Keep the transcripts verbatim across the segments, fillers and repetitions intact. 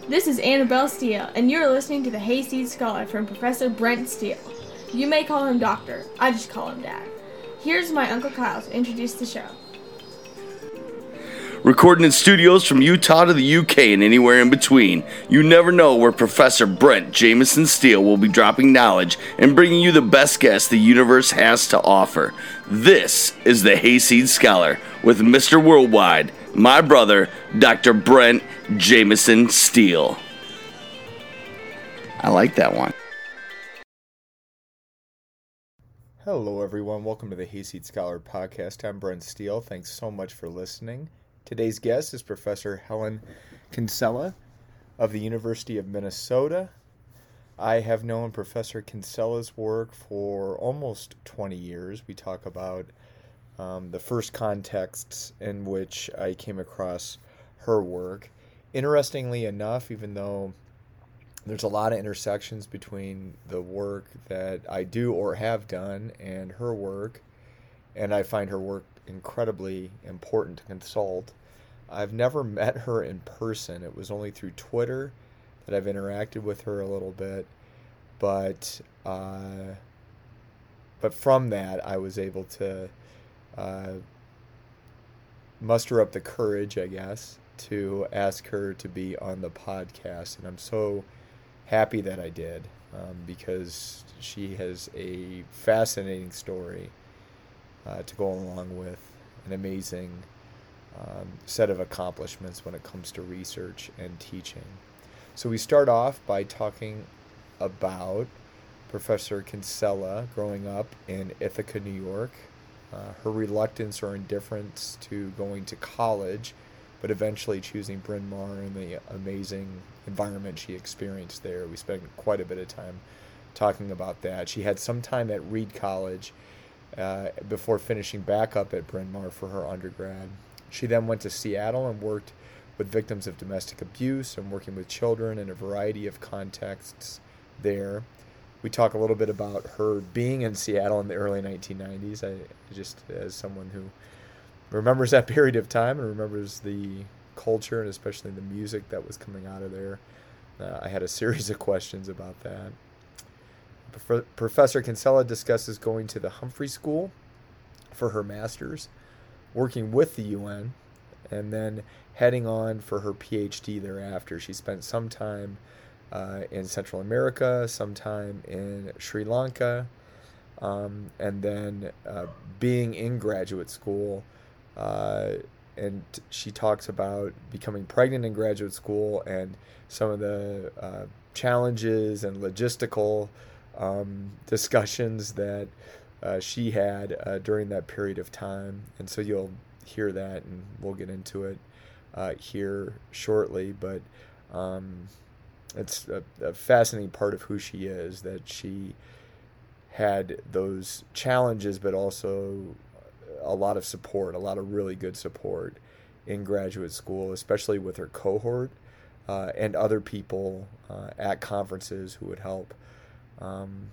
This is Annabelle Steele, and you're listening to the Hayseed Scholar from Professor Brent Steele. You may call him Doctor. I just call him Dad. Here's my Uncle Kyle to introduce the show. Recording in studios from Utah to the U K and anywhere in between, you never know where Professor Brent Jameson Steele will be dropping knowledge and bringing you the best guests the universe has to offer. This is the Hayseed Scholar with Mister Worldwide, my brother, Doctor Brent Jameson Steele. I like that one. Hello, everyone. Welcome to the Hayseed Scholar Podcast. I'm Brent Steele. Thanks so much for listening. Today's guest is Professor Helen Kinsella of the University of Minnesota. I have known Professor Kinsella's work for almost twenty years. We talk about um, the first contexts in which I came across her work. Interestingly enough, even though there's a lot of intersections between the work that I do or have done and her work, and I find her work incredibly important to consult, I've never met her in person. It was only through Twitter that I've interacted with her a little bit, but uh, but from that I was able to uh, muster up the courage, I guess, to ask her to be on the podcast, and I'm so happy that I did, um, because she has a fascinating story uh, to go along with an amazing um, set of accomplishments when it comes to research and teaching. So we start off by talking about Professor Kinsella growing up in Ithaca, New York, uh, her reluctance or indifference to going to college, but eventually choosing Bryn Mawr and the amazing environment she experienced there. We spent quite a bit of time talking about that. She had some time at Reed College uh, before finishing back up at Bryn Mawr for her undergrad. She then went to Seattle and worked with victims of domestic abuse and working with children in a variety of contexts there. We talk a little bit about her being in Seattle in the early nineteen nineties. I just, as someone who remembers that period of time and remembers the culture and especially the music that was coming out of there, uh, I had a series of questions about that. Prof- Professor Kinsella discusses going to the Humphrey School for her master's, working with the U N, and then heading on for her P H D thereafter. She spent some time uh, in Central America, some time in Sri Lanka, um, and then uh, being in graduate school. Uh, and she talks about becoming pregnant in graduate school and some of the uh, challenges and logistical um, discussions that uh, she had uh, during that period of time. And so you'll hear that, and we'll get into it uh, here shortly. But um, it's a, a fascinating part of who she is, that she had those challenges, but also a lot of support, a lot of really good support in graduate school, especially with her cohort uh, and other people uh, at conferences who would help. Um,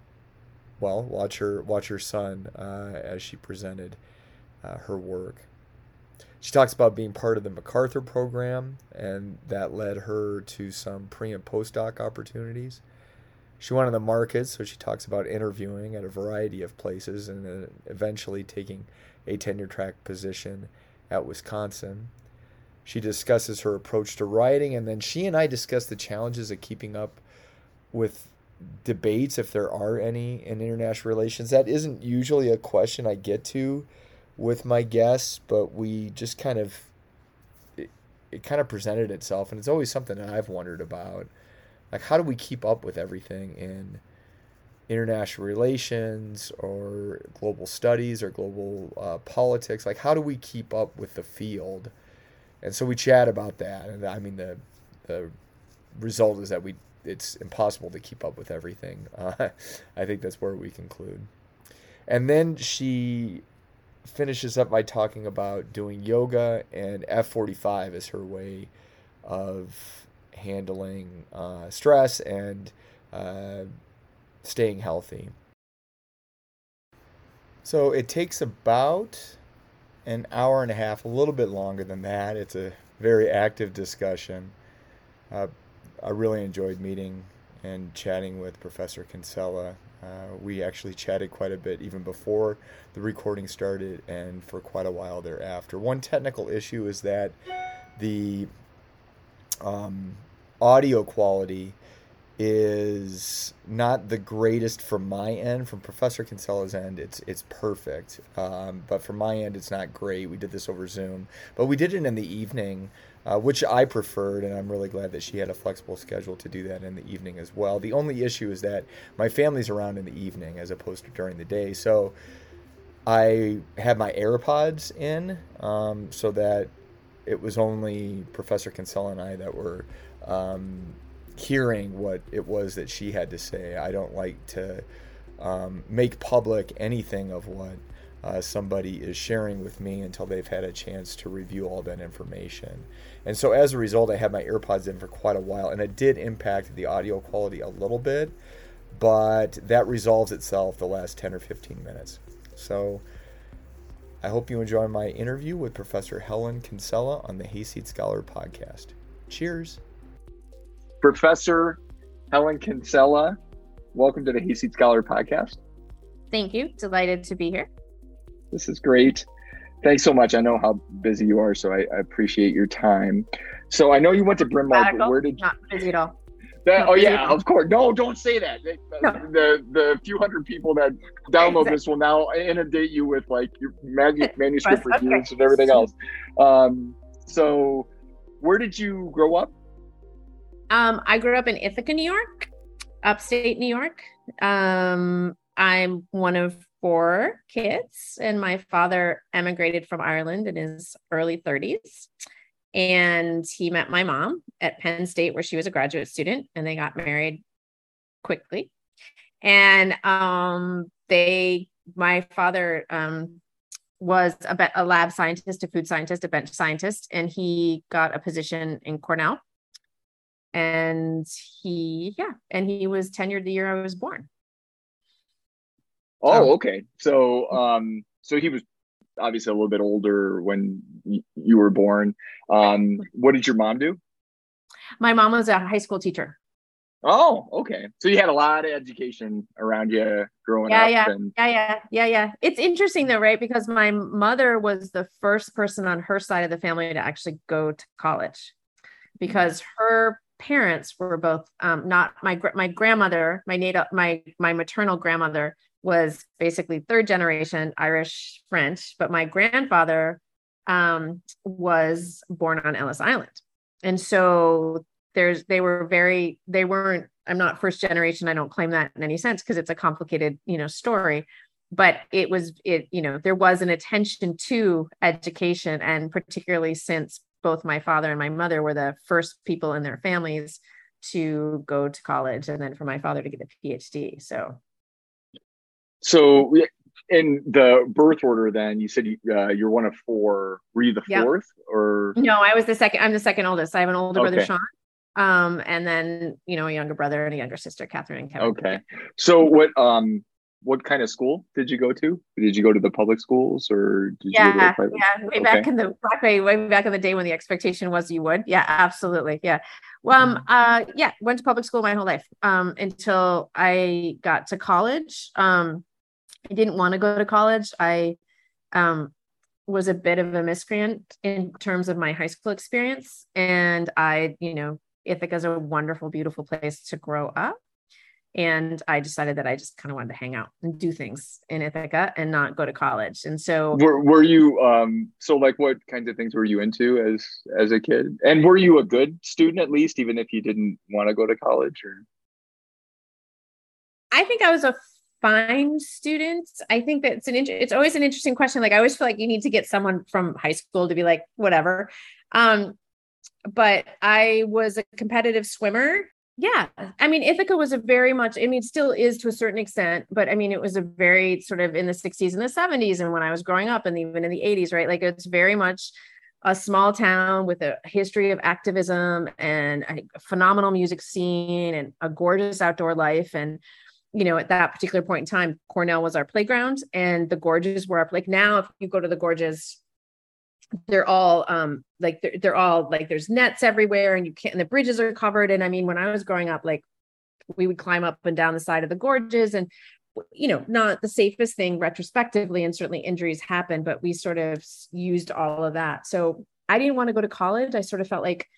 well, watch her watch her son uh, as she presented uh, her work. She talks about being part of the MacArthur program, and that led her to some pre and postdoc opportunities. She went on the market, so she talks about interviewing at a variety of places and then eventually taking a tenure track position at Wisconsin. She discusses her approach to writing, and then she and I discuss the challenges of keeping up with debates, if there are any, in international relations. That isn't usually a question I get to with my guests, but we just kind of, it, it kind of presented itself, and it's always something that I've wondered about. Like, how do we keep up with everything in international relations or global studies or global uh, politics? Like, how do we keep up with the field? And so we chat about that. And I mean, the the result is that we it's impossible to keep up with everything. Uh, I think that's where we conclude. And then she finishes up by talking about doing yoga, and F forty-five is her way of handling uh, stress and uh, staying healthy. So it takes about an hour and a half, a little bit longer than that. It's a very active discussion. uh, I really enjoyed meeting and chatting with Professor Kinsella. Uh, we actually chatted quite a bit even before the recording started and for quite a while thereafter. One technical issue is that the um, audio quality is not the greatest from my end. From Professor Kinsella's end, it's it's perfect. Um, but from my end, it's not great. We did this over Zoom, but we did it in the evening, uh, which I preferred, and I'm really glad that she had a flexible schedule to do that in the evening as well. The only issue is that my family's around in the evening as opposed to during the day, so I had my AirPods in, um, so that it was only Professor Kinsella and I that were um, hearing what it was that she had to say. I don't like to um, make public anything of what uh, somebody is sharing with me until they've had a chance to review all that information. And so as a result, I had my AirPods in for quite a while, and it did impact the audio quality a little bit, but that resolves itself the last ten or fifteen minutes. So I hope you enjoy my interview with Professor Helen Kinsella on the Hayseed Scholar podcast. Cheers. Professor Helen Kinsella, welcome to the Hayseed Scholar podcast. Thank you. Delighted to be here. This is great. Thanks so much. I know how busy you are, so I, I appreciate your time. So I know you went to Bryn Mawr, but where did you... Not busy at all. That, oh yeah, of course. No, don't say that. The, No. the the few hundred people that download Exactly. this will now inundate you with like your manu- manuscript Okay. reviews and everything else. Um, so where did you grow up? Um, I grew up in Ithaca, New York, upstate New York. Um, I'm one of four kids, and my father emigrated from Ireland in his early thirties. And he met my mom at Penn State, where she was a graduate student, and they got married quickly. And um, they, my father um, was a, be- a lab scientist, a food scientist, a bench scientist, and he got a position in Cornell. And he, yeah, and he was tenured the year I was born. Oh, So- okay. So um, so he was obviously a little bit older when y- you were born. Um, what did your mom do? My mom was a high school teacher. Oh, okay. So you had a lot of education around you growing Yeah, up. yeah. And Yeah, yeah, yeah, yeah. It's interesting though, right? Because my mother was the first person on her side of the family to actually go to college, because her parents were both um, not my gr- my grandmother, my native my my maternal grandmother was basically third generation Irish French, but my grandfather um, was born on Ellis Island, and so there's they were very they weren't. I'm not first generation. I don't claim that in any sense because it's a complicated, you know, story. But it was it you know there was an attention to education, and particularly since both my father and my mother were the first people in their families to go to college, and then for my father to get a PhD. So. so in the birth order, then you said you, uh, you're one of four. Were you the Yeah. fourth or? No, I was the second. I'm the second oldest. I have an older brother, Okay. Sean, um, and then you know a younger brother and a younger sister, Catherine and Kevin. Okay. So what um what kind of school did you go to? Did you go to the public schools or did you go to Yeah, a private? yeah. Way back Okay. in the back way, way back in the day when the expectation was you would. Yeah, absolutely. Yeah. Well, um, uh, yeah. Went to public school my whole life um, until I got to college. Um, I didn't want to go to college. I um, was a bit of a miscreant in terms of my high school experience. And I, you know, Ithaca is a wonderful, beautiful place to grow up. And I decided that I just kind of wanted to hang out and do things in Ithaca and not go to college. And so Were were you um so like what kinds of things were you into as as a kid? And were you a good student at least, even if you didn't want to go to college? Or I think I was a fine student. I think that it's an int- it's always an interesting question. Like I always feel like you need to get someone from high school to be like, whatever. Um, but I was a competitive swimmer. Yeah. I mean, Ithaca was a very much, I mean, still is to a certain extent, but I mean, it was a very sort of in the sixties and the seventies. And when I was growing up and even in the eighties, right? Like it's very much a small town with a history of activism and a phenomenal music scene and a gorgeous outdoor life. And, you know, at that particular point in time, Cornell was our playground and the Gorges were our, like now, if you go to the Gorges, they're all um like they're, they're all like there's nets everywhere and you can't and the bridges are covered. And I mean, when I was growing up, like we would climb up and down the side of the gorges, and you know, not the safest thing retrospectively, and certainly injuries happen, but we sort of used all of that. So I didn't want to go to college. I sort of felt like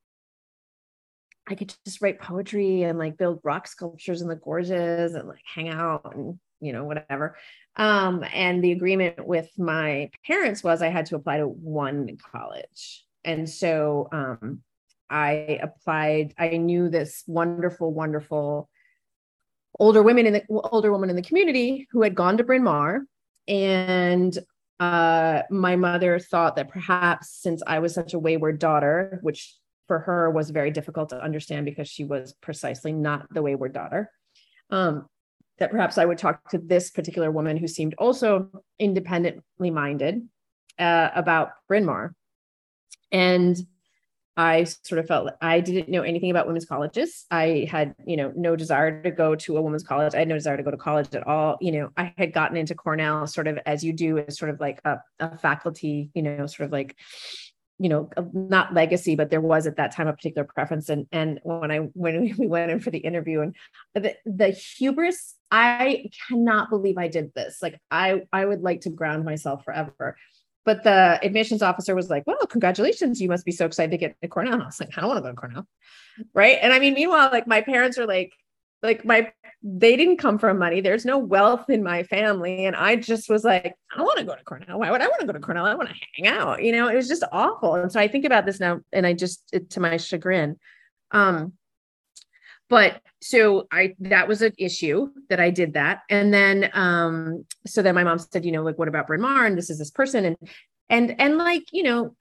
I could just write poetry and like build rock sculptures in the gorges and like hang out and, you know, whatever. Um, and the agreement with my parents was I had to apply to one college. And so um, I applied, I knew this wonderful, wonderful older women in the older woman in the community who had gone to Bryn Mawr. And uh, my mother thought that perhaps since I was such a wayward daughter, which for her was very difficult to understand because she was precisely not the wayward daughter, um, that perhaps I would talk to this particular woman who seemed also independently minded uh, about Bryn Mawr. And I sort of felt like I didn't know anything about women's colleges. I had, you know, no desire to go to a women's college. I had no desire to go to college at all. You know, I had gotten into Cornell sort of as you do, as sort of like a, a faculty, you know, sort of like, you know, not legacy, but there was at that time a particular preference. And, and when I, when we went in for the interview and the, the hubris, I cannot believe I did this. Like, I, I would like to ground myself forever. But the admissions officer was like, well, congratulations. You must be so excited to get to Cornell. And I was like, I don't want to go to Cornell. Right. And I mean, meanwhile, like my parents are like, like my, they didn't come from money. There's no wealth in my family. And I just was like, I don't want to go to Cornell. Why would I want to go to Cornell? I want to hang out. You know, it was just awful. And so I think about this now and I just, it, to my chagrin. Um, But so I, that was an issue that I did that. And then, um, so then my mom said, you know, like, what about Bryn Mawr? And this is this person. And, and, and like, you know,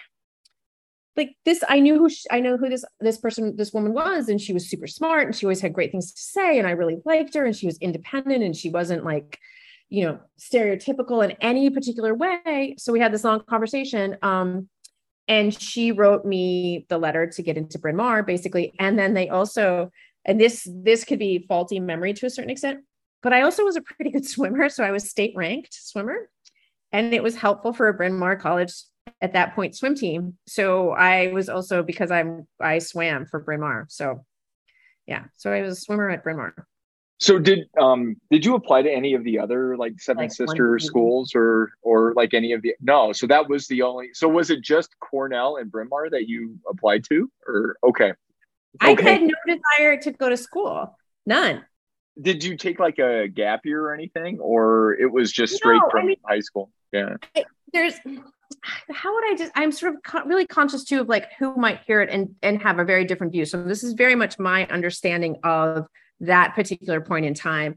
like this, I knew who, she, I know who this, this person, this woman was, and she was super smart and she always had great things to say. And I really liked her and she was independent and she wasn't like, you know, stereotypical in any particular way. So we had this long conversation. Um, And she wrote me the letter to get into Bryn Mawr, basically. And then they also, and this, this could be faulty memory to a certain extent, but I also was a pretty good swimmer. So I was state ranked swimmer, and it was helpful for a Bryn Mawr College at that point swim team. So I was also, because I'm, I swam for Bryn Mawr. So yeah, so I was a swimmer at Bryn Mawr. So did um did you apply to any of the other like Seven Like Sister one- schools or or like any of the no? So that was the only. So was it just Cornell and Bryn Mawr that you applied to, or okay? I Okay. had no desire to go to school, none. Did you take like a gap year or anything, or it was just straight No, I from mean- high school? Yeah. There's, how would I just, I'm sort of co- really conscious too of like who might hear it and, and have a very different view. So this is very much my understanding of that particular point in time,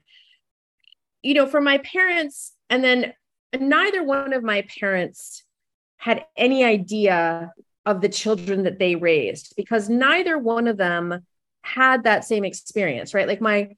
you know, for my parents. And then neither one of my parents had any idea of the children that they raised, because neither one of them had that same experience, right? Like my,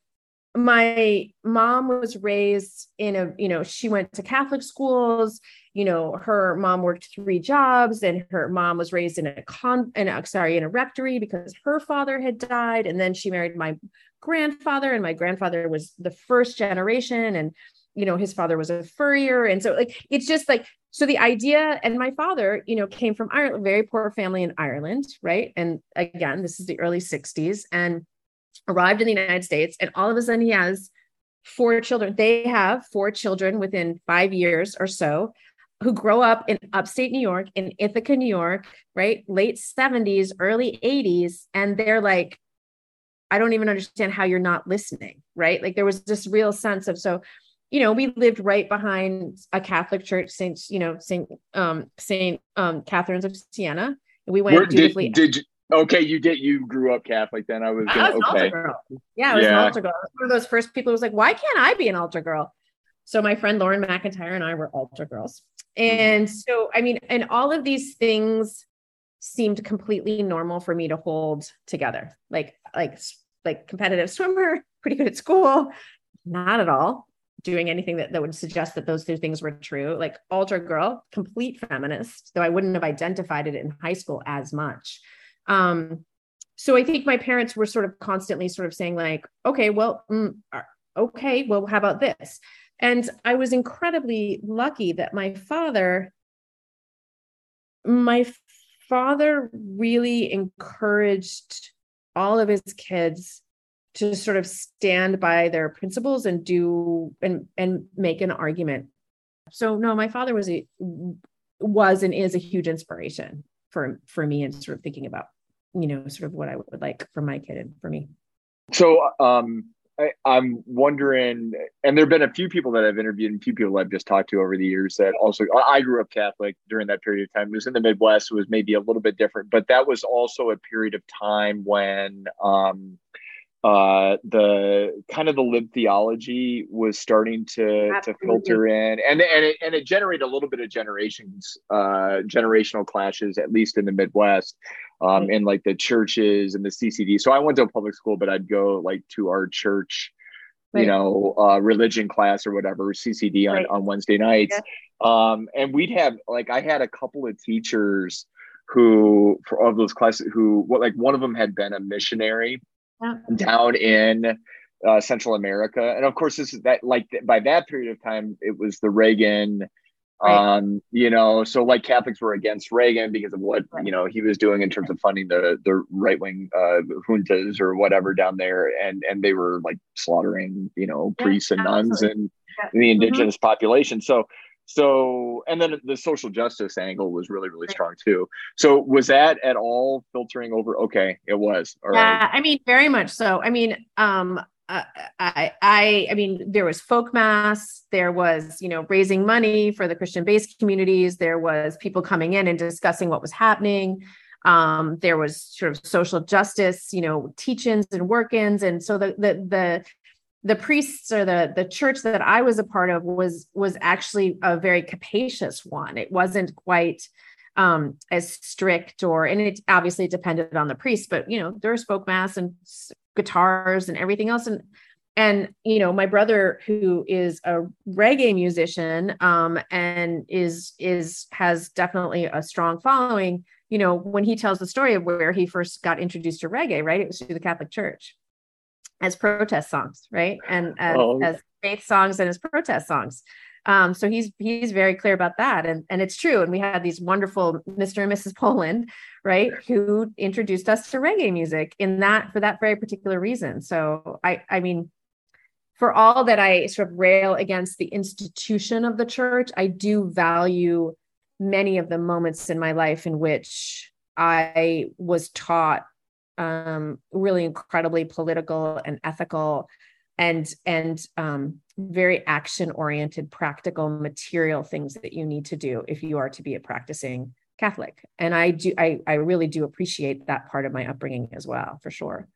my mom was raised in a, you know, she went to Catholic schools, you know, her mom worked three jobs, and her mom was raised in a con, in a, sorry, in a rectory because her father had died. And then she married my grandfather, and my grandfather was the first generation. And, you know, his father was a furrier. And so like, it's just like, so the idea, and my father, you know, came from Ireland, very poor family in Ireland. Right. And again, this is the early sixties, and arrived in the United States, and all of a sudden he has four children. They have four children within five years or so, who grow up in upstate New York, in Ithaca, New York, right? Late seventies, early eighties. And they're like, I don't even understand how you're not listening, right? Like there was this real sense of, so, you know, we lived right behind a Catholic church, Saint, you know, Saint, um, Saint um, Catherine's of Siena. And we went Where, dutifully. did, did you? Okay, you did. You grew up Catholic then. I was. I Gonna, was an okay. altar girl. Yeah, I was Yeah. an altar girl. I was one of those first people who was like, why can't I be an altar girl? So my friend Lauren McIntyre and I were altar girls. And so, I mean, and all of these things seemed completely normal for me to hold together. Like, like, like competitive swimmer, pretty good at school, not at all doing anything that, that would suggest that those two things were true. Like altar girl, complete feminist, though I wouldn't have identified it in high school as much. Um, so I think my parents were sort of constantly sort of saying like, okay, well, mm, okay, well, how about this? And I was incredibly lucky that my father my father really encouraged all of his kids to sort of stand by their principles and do and and make an argument. So no, my father was a was and is a huge inspiration for for me, and sort of thinking about, you know, sort of what I would like for my kid and for me. So um, I, I'm wondering, and there have been a few people that I've interviewed and a few people I've just talked to over the years that also, I grew up Catholic during that period of time. It was in the Midwest. It was maybe a little bit different, but that was also a period of time when um, uh, the kind of the lib theology was starting to, to filter in, and, and it, and it generated a little bit of generations, uh, generational clashes, at least in the Midwest. Um, in like the churches and the C C D. So I went to a public school, but I'd go like to our church, right. you know, uh, religion class or whatever, C C D on, right. on Wednesday nights. Yeah. Um, and we'd have, like, I had a couple of teachers who, for of those classes, who, well, like one of them had been a missionary yeah. down in uh, Central America. And of course, this is that, like, by that period of time, it was the Reagan Right. Um, you know, so like Catholics were against Reagan because of what, right. you know, he was doing in terms of funding the the right wing uh, juntas or whatever down there. And and they were like slaughtering, you know, yeah, priests and absolutely. nuns and yeah. the indigenous mm-hmm. population. So so and then the social justice angle was really, really right. strong, too. So was that at all filtering over? OK, it was. All yeah, right. I mean, very much so. I mean, um, Uh, I, I, I mean, there was folk mass, there was, you know, raising money for the Christian-based communities. There was people coming in and discussing what was happening. Um, there was sort of social justice, you know, teach-ins and work-ins. And so the, the, the, the priests or the, the church that I was a part of was, was actually a very capacious one. It wasn't quite um, as strict or, and it obviously depended on the priest, but, you know, there was folk mass and guitars and everything else. And, and, you know, my brother, who is a reggae musician, um, and is, is, has definitely a strong following, you know, when he tells the story of where he first got introduced to reggae, right? It was through the Catholic Church as protest songs, right? And as, oh. as faith songs and as protest songs. Um, so he's, he's very clear about that. And, and it's true. And we had these wonderful Mister and Missus Poland, right, who introduced us to reggae music in that, for that very particular reason. So I, I mean, for all that I sort of rail against the institution of the church, I do value many of the moments in my life in which I was taught um, really incredibly political and ethical and, and um, very action-oriented, practical, material things that you need to do if you are to be a practicing Catholic. And I do, I, I really do appreciate that part of my upbringing as well, for sure.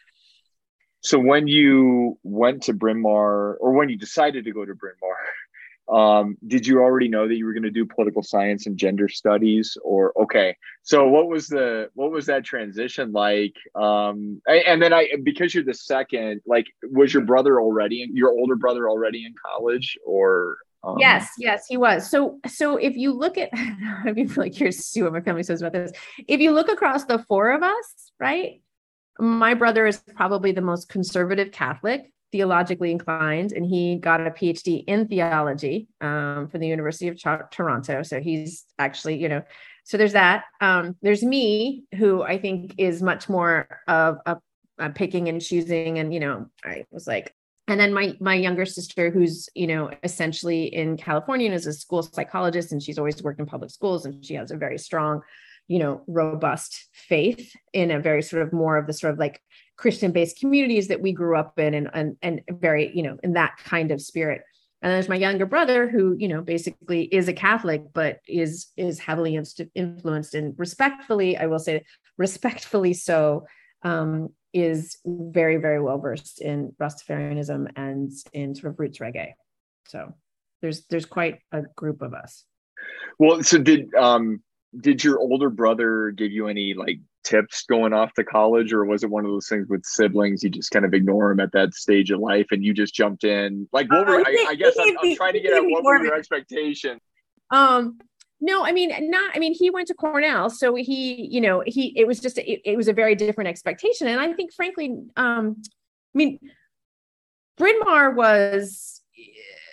So when you went to Bryn Mawr, or when you decided to go to Bryn Mawr, um, did you already know that you were going to do political science and gender studies? Or okay, so what was the what was that transition like? Um, and then I, because you're the second, like, was your brother already, your older brother already in college, or? Um... Yes, yes, he was. So, so if you look at, I mean, like, curious to see what my family says about this. If you look across the four of us, right? My brother is probably the most conservative Catholic, theologically inclined, and he got a P H D in theology um, from the University of Ch- Toronto. So he's actually, you know, so there's that. Um, there's me, who I think is much more of a, a picking and choosing, and, you know, I was like, and then my my younger sister, who's, you know, essentially in California and is a school psychologist, and she's always worked in public schools, and she has a very strong, you know, robust faith in a very sort of more of the sort of like Christian-based communities that we grew up in, and, and, and very, you know, in that kind of spirit. And there's my younger brother, who, you know, basically is a Catholic, but is, is heavily inst- influenced, and respectfully, I will say respectfully so, um, is very, very well-versed in Rastafarianism and in sort of roots reggae. So there's, there's quite a group of us. Well, so did, um, did your older brother give you any like tips going off to college, or was it one of those things with siblings, you just kind of ignore them at that stage of life and you just jumped in? Like, what were, uh, I, I guess I'm, I'm trying to get at what were your expectations? Um, no, I mean, not, I mean, he went to Cornell, so he, you know, he, it was just, it, it was a very different expectation. And I think, frankly, um, I mean, Bryn Mawr was,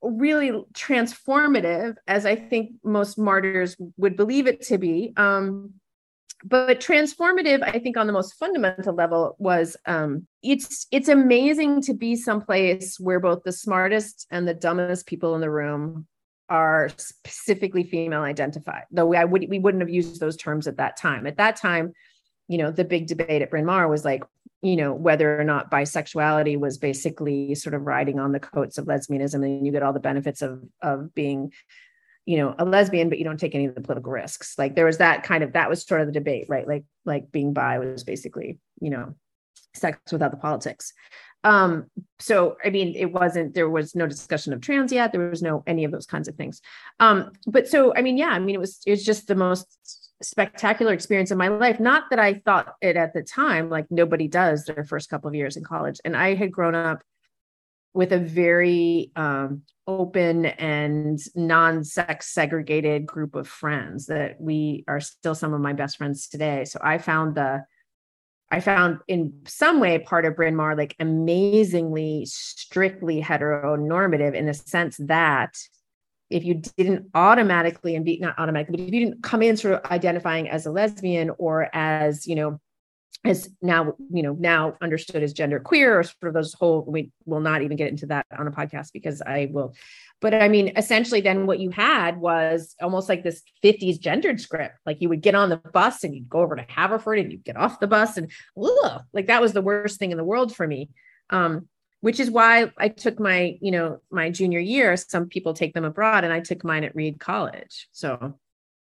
really transformative, as I think most martyrs would believe it to be. Um, but transformative, I think, on the most fundamental level was um, it's it's amazing to be someplace where both the smartest and the dumbest people in the room are specifically female identified. Though we, I would we wouldn't have used those terms at that time. At that time, you know, the big debate at Bryn Mawr was like, you know, whether or not bisexuality was basically sort of riding on the coats of lesbianism, and you get all the benefits of of being, you know, a lesbian, but you don't take any of the political risks. Like there was that kind of, that was sort of the debate, right? Like, like being bi was basically, you know, sex without the politics. Um, so, I mean, it wasn't, there was no discussion of trans yet. There was no, any of those kinds of things. Um, but so, I mean, yeah, I mean, it was, it was just the most spectacular experience of my life. Not that I thought it at the time, like nobody does their first couple of years in college. And I had grown up with a very um, open and non-sex segregated group of friends that we are still some of my best friends today. So I found the, I found in some way part of Bryn Mawr like amazingly strictly heteronormative, in the sense that if you didn't automatically and be not automatically, but if you didn't come in sort of identifying as a lesbian or as, you know, as now, you know, now understood as gender queer, or sort of those whole, we will not even get into that on a podcast because I will, but I mean, essentially then what you had was almost like this fifties gendered script. Like you would get on the bus and you'd go over to Haverford and you'd get off the bus and ugh, like that was the worst thing in the world for me. Um, which is why I took my, you know, my junior year. Some people take them abroad, and I took mine at Reed College. So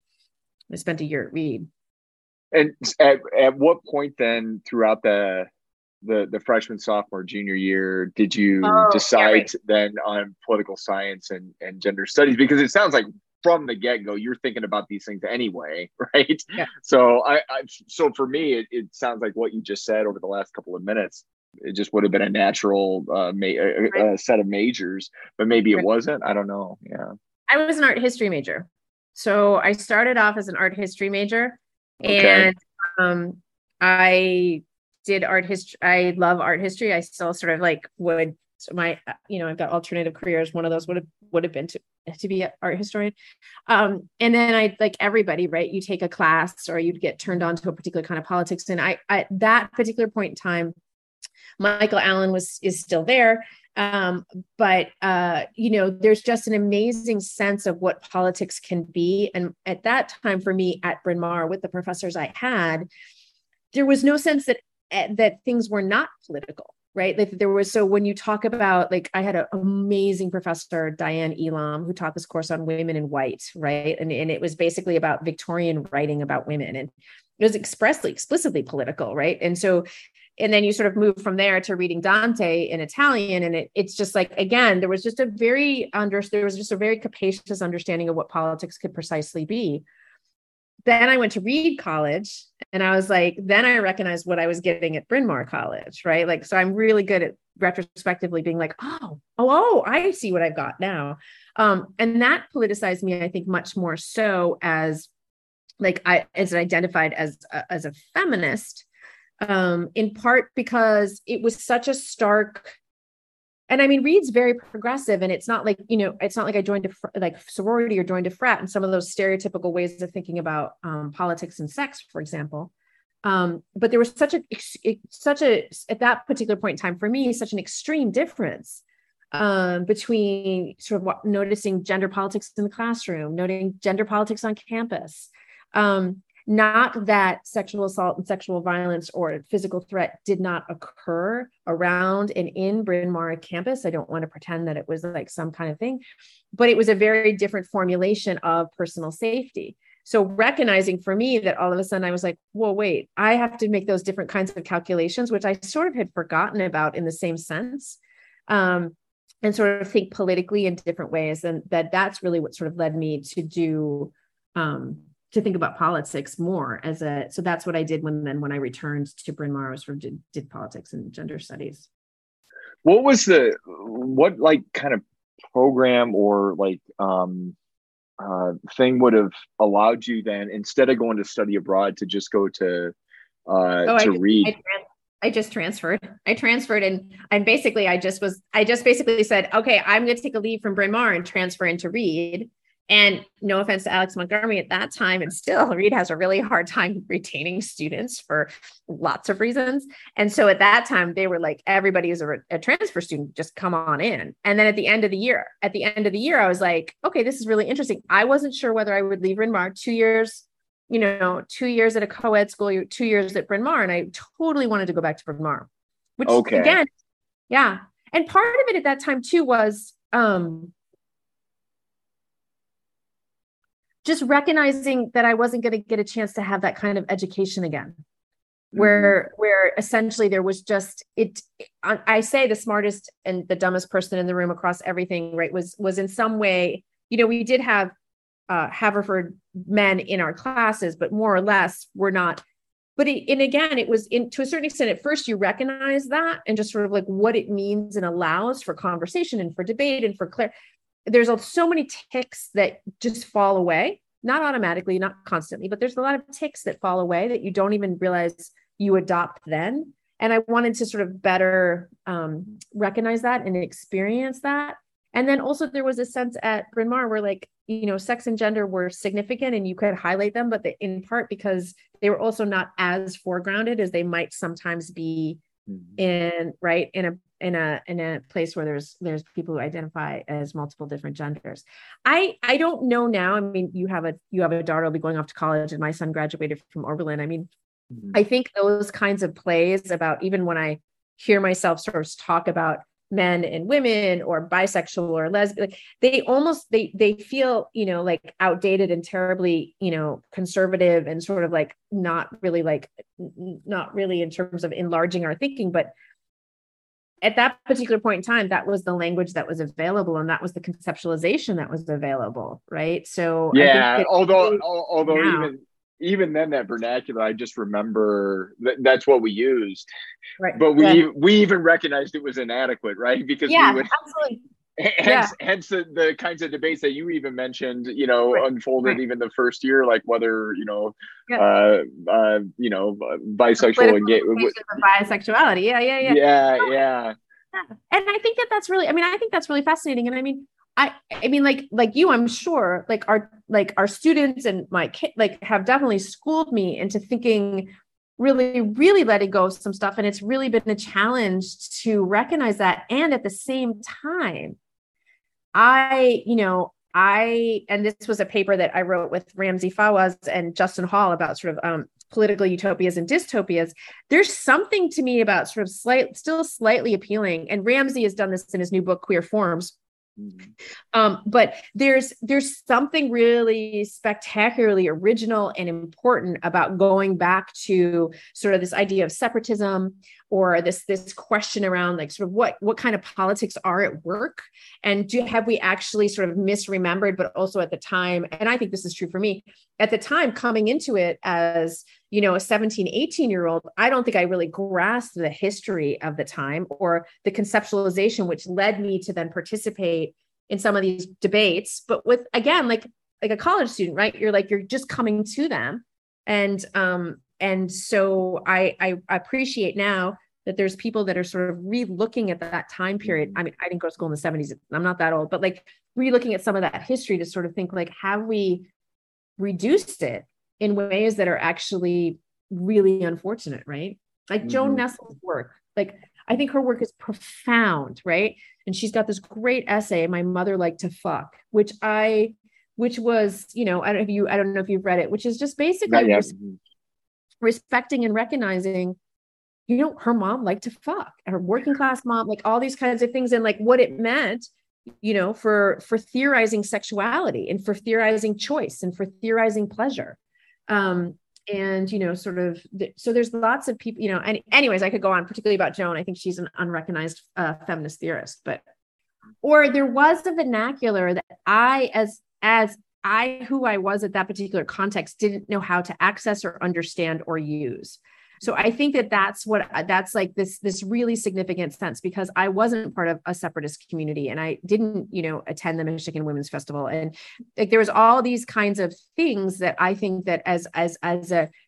I spent a year at Reed. And at, at what point then throughout the the the freshman, sophomore, junior year did you oh, decide yeah, right. then on political science and, and gender studies? Because it sounds like from the get-go you're thinking about these things anyway, right? Yeah. So I, I so for me it, it sounds like what you just said over the last couple of minutes, it just would have been a natural uh, ma- a, Right. a set of majors, but maybe it Right. wasn't. I don't know. Yeah. I was an art history major. So I started off as an art history major. Okay. And um, I did art history. I love art history. I still sort of like would, so my, you know, I've got alternative careers. One of those would have, would have been to, to be an art historian. Um, and then I, like everybody, right, you take a class or you'd get turned on to a particular kind of politics. And I, at that particular point in time, Michael Allen was, is still there. Um, but, uh, you know, there's just an amazing sense of what politics can be. And at that time for me at Bryn Mawr, with the professors I had, there was no sense that, that things were not political, right? Like there was, so when you talk about, like, I had an amazing professor, Diane Elam, who taught this course on women in white, right? And, and it was basically about Victorian writing about women, and it was expressly, explicitly political, right? And so, and then you sort of move from there to reading Dante in Italian. And it, it's just like, again, there was just a very under, there was just a very capacious understanding of what politics could precisely be. Then I went to Reed College, and I was like, then I recognized what I was getting at Bryn Mawr College, right? Like, so I'm really good at retrospectively being like, oh, oh, oh, I see what I've got now. Um, and that politicized me, I think, much more so as like, I, as identified as, a, as a feminist, um, in part because it was such a stark, and I mean, Reed's very progressive, and it's not like, you know, it's not like I joined a fr- like sorority or joined a frat, and some of those stereotypical ways of thinking about um, politics and sex, for example. Um, but there was such a, such a, at that particular point in time for me, such an extreme difference um, between sort of what, noticing gender politics in the classroom, noting gender politics on campus. Um, Not that sexual assault and sexual violence or physical threat did not occur around and in Bryn Mawr campus. I don't want to pretend that it was like some kind of thing, but it was a very different formulation of personal safety. So recognizing for me that all of a sudden I was like, whoa, wait, I have to make those different kinds of calculations, which I sort of had forgotten about in the same sense, um, and sort of think politically in different ways. And that that's really what sort of led me to do, um, to think about politics more as a, so that's what I did when, then when I returned to Bryn Mawr, I was sort of did, did politics and gender studies. What was the, what like kind of program or like um, uh, thing would have allowed you then, instead of going to study abroad, to just go to, uh, oh, to I, read? I, I just transferred. I transferred and and basically I just was, I just basically said, okay, I'm going to take a leave from Bryn Mawr and transfer into Reed. And no offense to Alex Montgomery at that time, and still Reed has a really hard time retaining students for lots of reasons. And so at that time, they were like, everybody is a, a transfer student, just come on in. And then at the end of the year, at the end of the year, I was like, okay, this is really interesting. I wasn't sure whether I would leave Bryn Mawr two years, you know, two years at a co-ed school, two years at Bryn Mawr. And I totally wanted to go back to Bryn Mawr, which okay. again, yeah. And part of it at that time too was, um, just recognizing that I wasn't going to get a chance to have that kind of education again, where, mm-hmm. where essentially there was just, it, I, I say the smartest and the dumbest person in the room across everything, right, was, was in some way, you know, we did have uh, Haverford men in our classes, but more or less we're not, but it, and again, it was in, to a certain extent, at first you recognize that and just sort of like what it means and allows for conversation and for debate and for clarity. There's so many ticks that just fall away, not automatically, not constantly, but there's a lot of ticks that fall away that you don't even realize you adopt then. And I wanted to sort of better um, recognize that and experience that. And then also there was a sense at Bryn Mawr where like, you know, sex and gender were significant and you could highlight them, but the, in part because they were also not as foregrounded as they might sometimes be in, right, in a in a in a place where there's there's people who identify as multiple different genders. I I don't know now. I mean, you have a you have a daughter who'll be going off to college, and my son graduated from Oberlin. I mean, mm-hmm. I think those kinds of plays about, even when I hear myself sort of talk about men and women or bisexual or lesbian, like they almost they they feel, you know, like outdated and terribly, you know, conservative and sort of like not really like not really in terms of enlarging our thinking, but at that particular point in time, that was the language that was available, and that was the conceptualization that was available, right? So yeah, I think although really, although now, even even then, that vernacular, I just remember that that's what we used, right? But we yeah. we even recognized it was inadequate, right? Because yeah, we would, absolutely. Hence, yeah. hence the, the kinds of debates that you even mentioned, you know, right. unfolded right. even the first year, like whether, you know, yeah. uh, uh, you know, bisexual and gay. Bisexuality. Yeah, yeah, yeah. Yeah, yeah. yeah. And I think that that's really, I mean, I think that's really fascinating. And I mean, I, I mean, like, like you, I'm sure, like our, like our students and my kid, like have definitely schooled me into thinking, really, really letting go of some stuff. And it's really been a challenge to recognize that. And at the same time, I, you know, I, and this was a paper that I wrote with Ramsey Fawaz and Justin Hall about sort of um, political utopias and dystopias. There's something to me about sort of slight, still slightly appealing. And Ramsey has done this in his new book, Queer Forms. Um, but there's there's something really spectacularly original and important about going back to sort of this idea of separatism, or this this question around like sort of what what kind of politics are at work, and do have we actually sort of misremembered, but also at the time, and I think this is true for me, at the time coming into it as, you know, a seventeen, eighteen year old, I don't think I really grasped the history of the time or the conceptualization, which led me to then participate in some of these debates. But with, again, like, like a college student, right? You're like, you're just coming to them. And, um, and so I, I appreciate now that there's people that are sort of re-looking at that time period. I mean, I didn't go to school in the seventies. I'm not that old, but like re-looking at some of that history to sort of think like, have we reduced it in ways that are actually really unfortunate, right? Like mm-hmm. Joan Nestle's work, like I think her work is profound, right? And she's got this great essay, My Mother Liked to Fuck, which I, which was, you know, I don't know if you, I don't know if you've read it, which is just basically res- respecting and recognizing, you know, her mom liked to fuck, her working class mom, like all these kinds of things, and like what it meant, you know, for for theorizing sexuality and for theorizing choice and for theorizing pleasure. Um, and, you know, sort of, th- so there's lots of people, you know, and anyways, I could go on particularly about Joan. I think she's an unrecognized uh, feminist theorist, but, or there was a vernacular that I, as, as I, who I was at that particular context, didn't know how to access or understand or use. So I think that that's what, that's like this, this really significant sense, because I wasn't part of a separatist community and I didn't, you know, attend the Michigan Women's Festival. And like, there was all these kinds of things that I think that as, as, as a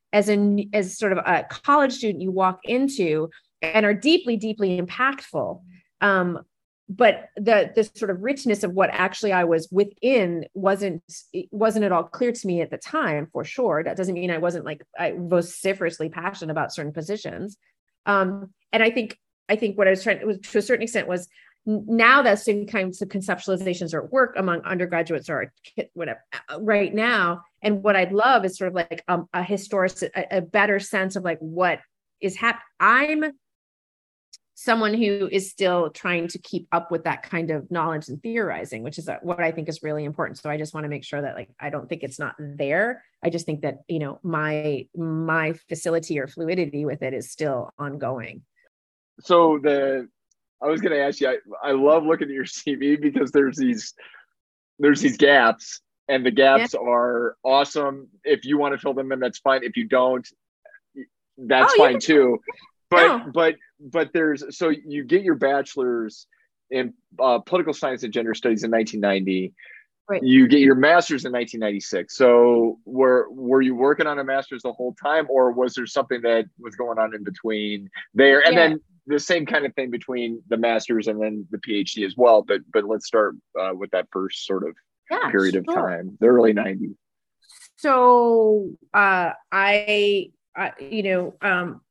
as a, as sort of a college student you walk into and are deeply, deeply impactful. Um, but the, the sort of richness of what actually I was within wasn't, wasn't at all clear to me at the time, for sure. That doesn't mean I wasn't like, I vociferously passionate about certain positions. Um, and I think, I think what I was trying to, to a certain extent was, now that same kinds of conceptualizations are at work among undergraduates or whatever right now. And what I'd love is sort of like um, a historic, a, a better sense of like what is happening. I'm someone who is still trying to keep up with that kind of knowledge and theorizing, which is what I think is really important. So I just want to make sure that like, I don't think it's not there. I just think that, you know, my, my facility or fluidity with it is still ongoing. So the, I was going to ask you, I, I love looking at your C V because there's these, there's these gaps, and the gaps yeah. are awesome. If you want to fill them in, that's fine. If you don't, that's oh, fine can, too. But, no. but, but there's, so you get your bachelor's in uh, political science and gender studies in nineteen ninety. Right. You get your master's in nineteen ninety-six. So were, were you working on a master's the whole time, or was there something that was going on in between there? And yeah. then the same kind of thing between the master's and then the PhD as well. But, but let's start uh, with that first sort of yeah, period sure. of time, the early nineties. So uh, I, I, you know, um,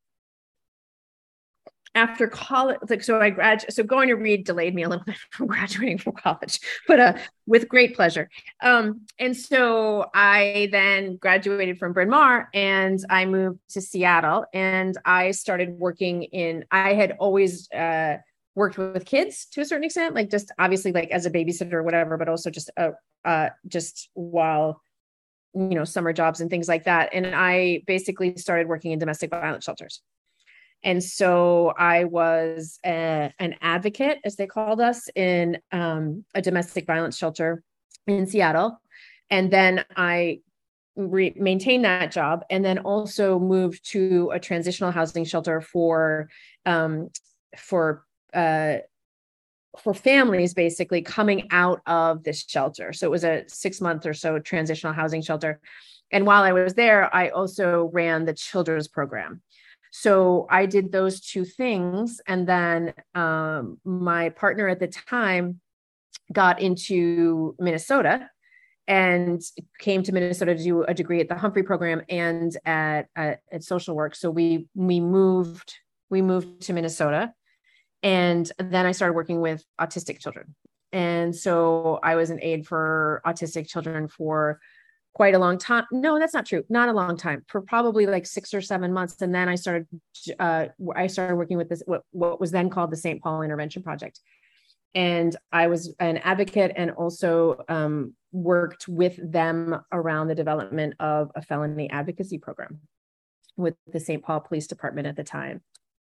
after college, like, so I graduated, so going to Reed delayed me a little bit from graduating from college, but uh, with great pleasure. Um, and so I then graduated from Bryn Mawr and I moved to Seattle, and I started working in, I had always uh, worked with kids to a certain extent, like just obviously like as a babysitter or whatever, but also just, uh, uh, just while, you know, summer jobs and things like that. And I basically started working in domestic violence shelters. And so I was a, an advocate, as they called us, in um, a domestic violence shelter in Seattle. And then I re- maintained that job, and then also moved to a transitional housing shelter for um, for uh, for families basically coming out of this shelter. So it was a six month or so transitional housing shelter. And while I was there, I also ran the children's program. So I did those two things. And then um, my partner at the time got into Minnesota and came to Minnesota to do a degree at the Humphrey program and at, at, at social work. So we, we moved, we moved to Minnesota, and then I started working with autistic children. And so I was an aide for autistic children for quite a long time. No, that's not true. Not a long time, for probably like six or seven months. And then I started, uh, I started working with this, what, what was then called the Saint Paul Intervention Project. And I was an advocate and also um, worked with them around the development of a felony advocacy program with the Saint Paul Police Department at the time.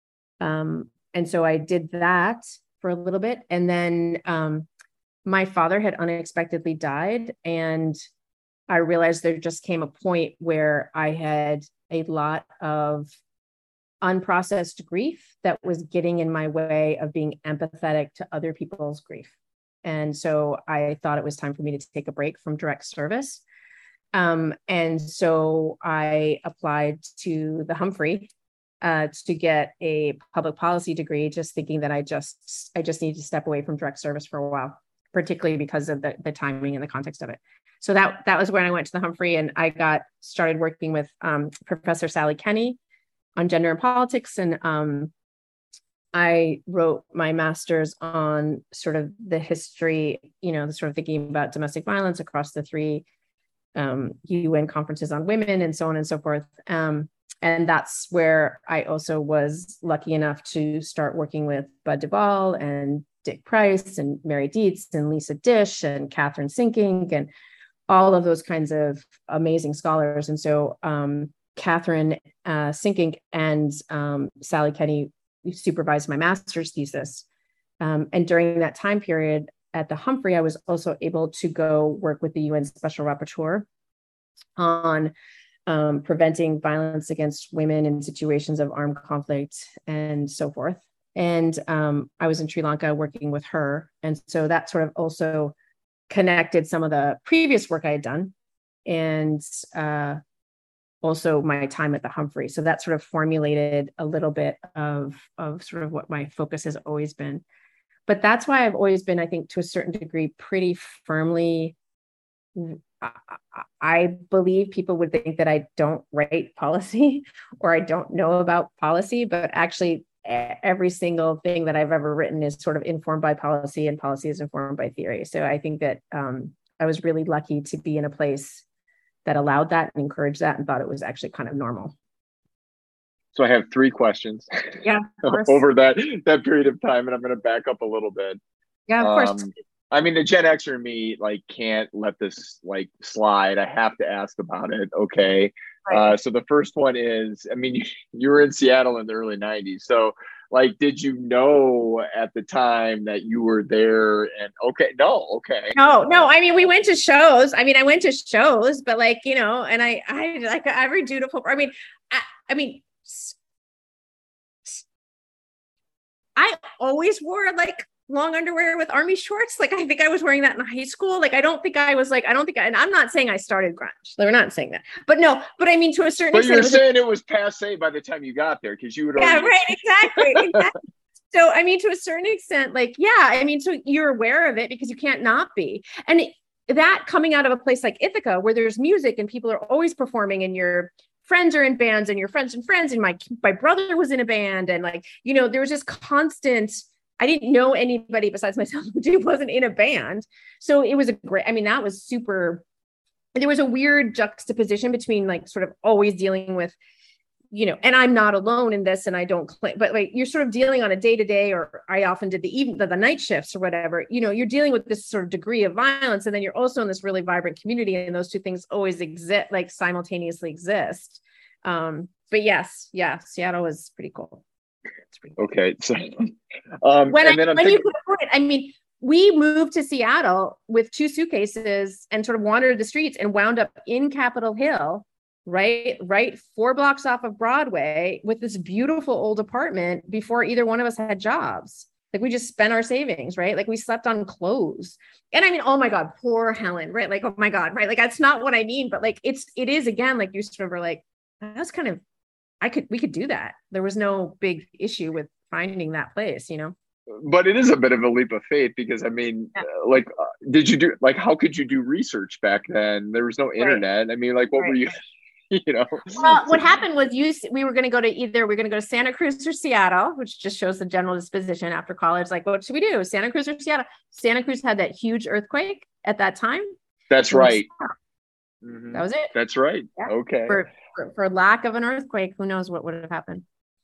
Um, and so I did that for a little bit. And then um, my father had unexpectedly died, and I realized there just came a point where I had a lot of unprocessed grief that was getting in my way of being empathetic to other people's grief. And so I thought it was time for me to take a break from direct service. Um, and so I applied to the Humphrey uh, to get a public policy degree, just thinking that I just, I just need to step away from direct service for a while, particularly because of the, the timing and the context of it. So that, that was when I went to the Humphrey, and I got started working with um, Professor Sally Kenny on gender and politics. And um, I wrote my master's on sort of the history, you know, the sort of thinking about domestic violence across the three um, U N conferences on women and so on and so forth. Um, and that's where I also was lucky enough to start working with Bud Duvall and Dick Price and Mary Dietz and Lisa Dish and Catherine Sinkink and all of those kinds of amazing scholars. And so um, Catherine uh, Sinkink and um, Sally Kenny supervised my master's thesis. Um, and during that time period at the Humphrey, I was also able to go work with the U N Special Rapporteur on um, preventing violence against women in situations of armed conflict and so forth. And um, I was in Sri Lanka working with her. And so that sort of also connected some of the previous work I had done, and uh, also my time at the Humphrey. So that sort of formulated a little bit of, of sort of what my focus has always been. But that's why I've always been, I think, to a certain degree, pretty firmly, I, I believe people would think that I don't write policy or I don't know about policy, but actually every single thing that I've ever written is sort of informed by policy, and policy is informed by theory. So I think that um, I was really lucky to be in a place that allowed that and encouraged that and thought it was actually kind of normal. So I have three questions yeah, over that, that period of time, and I'm going to back up a little bit. Yeah, of um, course. I mean, the Gen Xer in me, like, can't let this, like, slide. I have to ask about it. Okay. Right. Uh, so the first one is, I mean, you, you were in Seattle in the early nineties. So, like, did you know at the time that you were there? And okay, no, okay. No, no. I mean, we went to shows. I mean, I went to shows, but like, you know, and I, I like every dutiful, I mean, I, I mean, I always wore like long underwear with army shorts. Like, I think I was wearing that in high school. Like, I don't think I was like, I don't think, I, and I'm not saying I started grunge. We're not saying that, but no, but I mean, to a certain but extent. But you're saying a, it was passe by the time you got there, because you would Yeah, right, exactly, exactly. So, I mean, to a certain extent, like, yeah, I mean, so you're aware of it because you can't not be. And it, that coming out of a place like Ithaca, where there's music and people are always performing and you're, friends are in bands and your friends and friends. And my, my brother was in a band, and like, you know, there was just constant, I didn't know anybody besides myself who wasn't in a band. So it was a great, I mean, that was super, there was a weird juxtaposition between like sort of always dealing with, you know, and I'm not alone in this and I don't claim, but like, you're sort of dealing on a day to day, or I often did the even the, the night shifts or whatever, you know, you're dealing with this sort of degree of violence. And then you're also in this really vibrant community, and those two things always exist, like simultaneously exist. Um, but yes, yeah, Seattle was pretty cool. It's pretty cool. Okay. So, um, when, and I, then I'm when thinking- you put it, I mean, we moved to Seattle with two suitcases and sort of wandered the streets and wound up in Capitol Hill, right, right, four blocks off of Broadway, with this beautiful old apartment before either one of us had jobs. Like, we just spent our savings, right? Like, we slept on clothes. And I mean, oh my God, poor Helen, right? Like, oh my God, right? Like, that's not what I mean, but like, it's, it is, again, like you sort of were like, that's kind of, I could, we could do that. There was no big issue with finding that place, you know? But it is a bit of a leap of faith, because I mean, yeah. uh, like, uh, did you do, like, how could you do research back then? There was no internet. Right. I mean, like, what right. were you, you know? Well, what happened was you, we were going to go to either, we are going to go to Santa Cruz or Seattle, which just shows the general disposition after college. Like, what should we do? Santa Cruz or Seattle? Santa Cruz had that huge earthquake at that time. That's right. Mm-hmm. That was it. That's right. Yeah. Okay. For, for for lack of an earthquake, who knows what would have happened?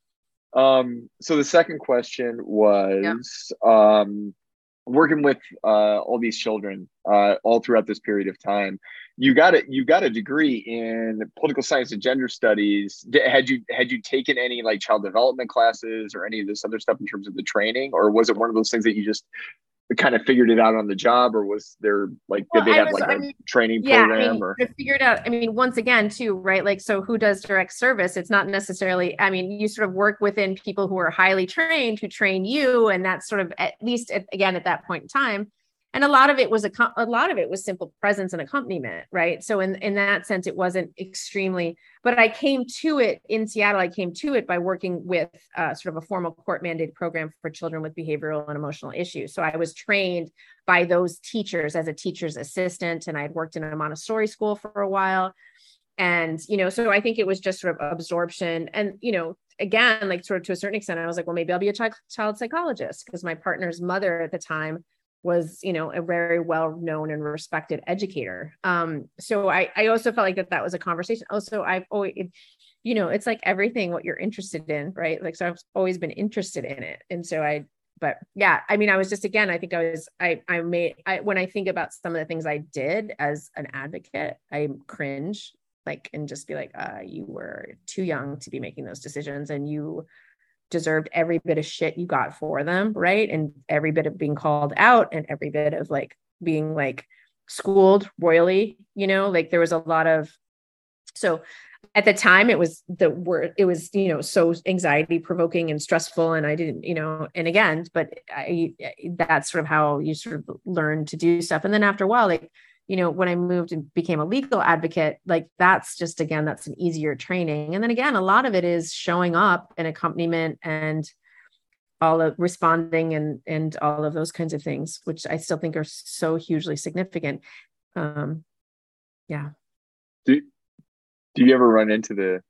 Um. So the second question was, yeah. um, working with uh all these children, uh, all throughout this period of time. You got it. You got a degree in political science and gender studies. Had you had you taken any like child development classes or any of this other stuff in terms of the training, or was it one of those things that you just kind of figured it out on the job, or was there like, well, did they I have was, like I a mean, training yeah, program? I mean, or I figured out, I mean, once again too, right? Like, so who does direct service? It's not necessarily, I mean, you sort of work within people who are highly trained, who train you. And that's sort of, at least at, again, at that point in time. And a lot of it was a, a lot of it was simple presence and accompaniment, right? So in, in that sense, it wasn't extremely, but I came to it in Seattle. I came to it by working with uh, sort of a formal court mandated program for children with behavioral and emotional issues. So I was trained by those teachers as a teacher's assistant, and I had worked in a Montessori school for a while. And, you know, so I think it was just sort of absorption. And, you know, again, like sort of to a certain extent, I was like, well, maybe I'll be a child, child psychologist, because my partner's mother at the time was, you know, a very well-known and respected educator. Um, so I, I also felt like that that was a conversation. Also, I've always, you know, it's like everything, what you're interested in, right? Like, so I've always been interested in it. And so I, but yeah, I mean, I was just, again, I think I was, I, I made, I, when I think about some of the things I did as an advocate, I cringe, like, and just be like, uh, you were too young to be making those decisions, and you deserved every bit of shit you got for them, right? And every bit of being called out, and every bit of like being like schooled royally, you know, like there was a lot of, so at the time it was the word, it was, you know, so anxiety provoking and stressful. And I didn't, you know, and again, but I, that's sort of how you sort of learn to do stuff. And then after a while, like, you know, when I moved and became a legal advocate, like that's just, again, that's an easier training. And then again, a lot of it is showing up and accompaniment and all of responding and, and all of those kinds of things, which I still think are so hugely significant. Um, yeah. Do, do you ever run into the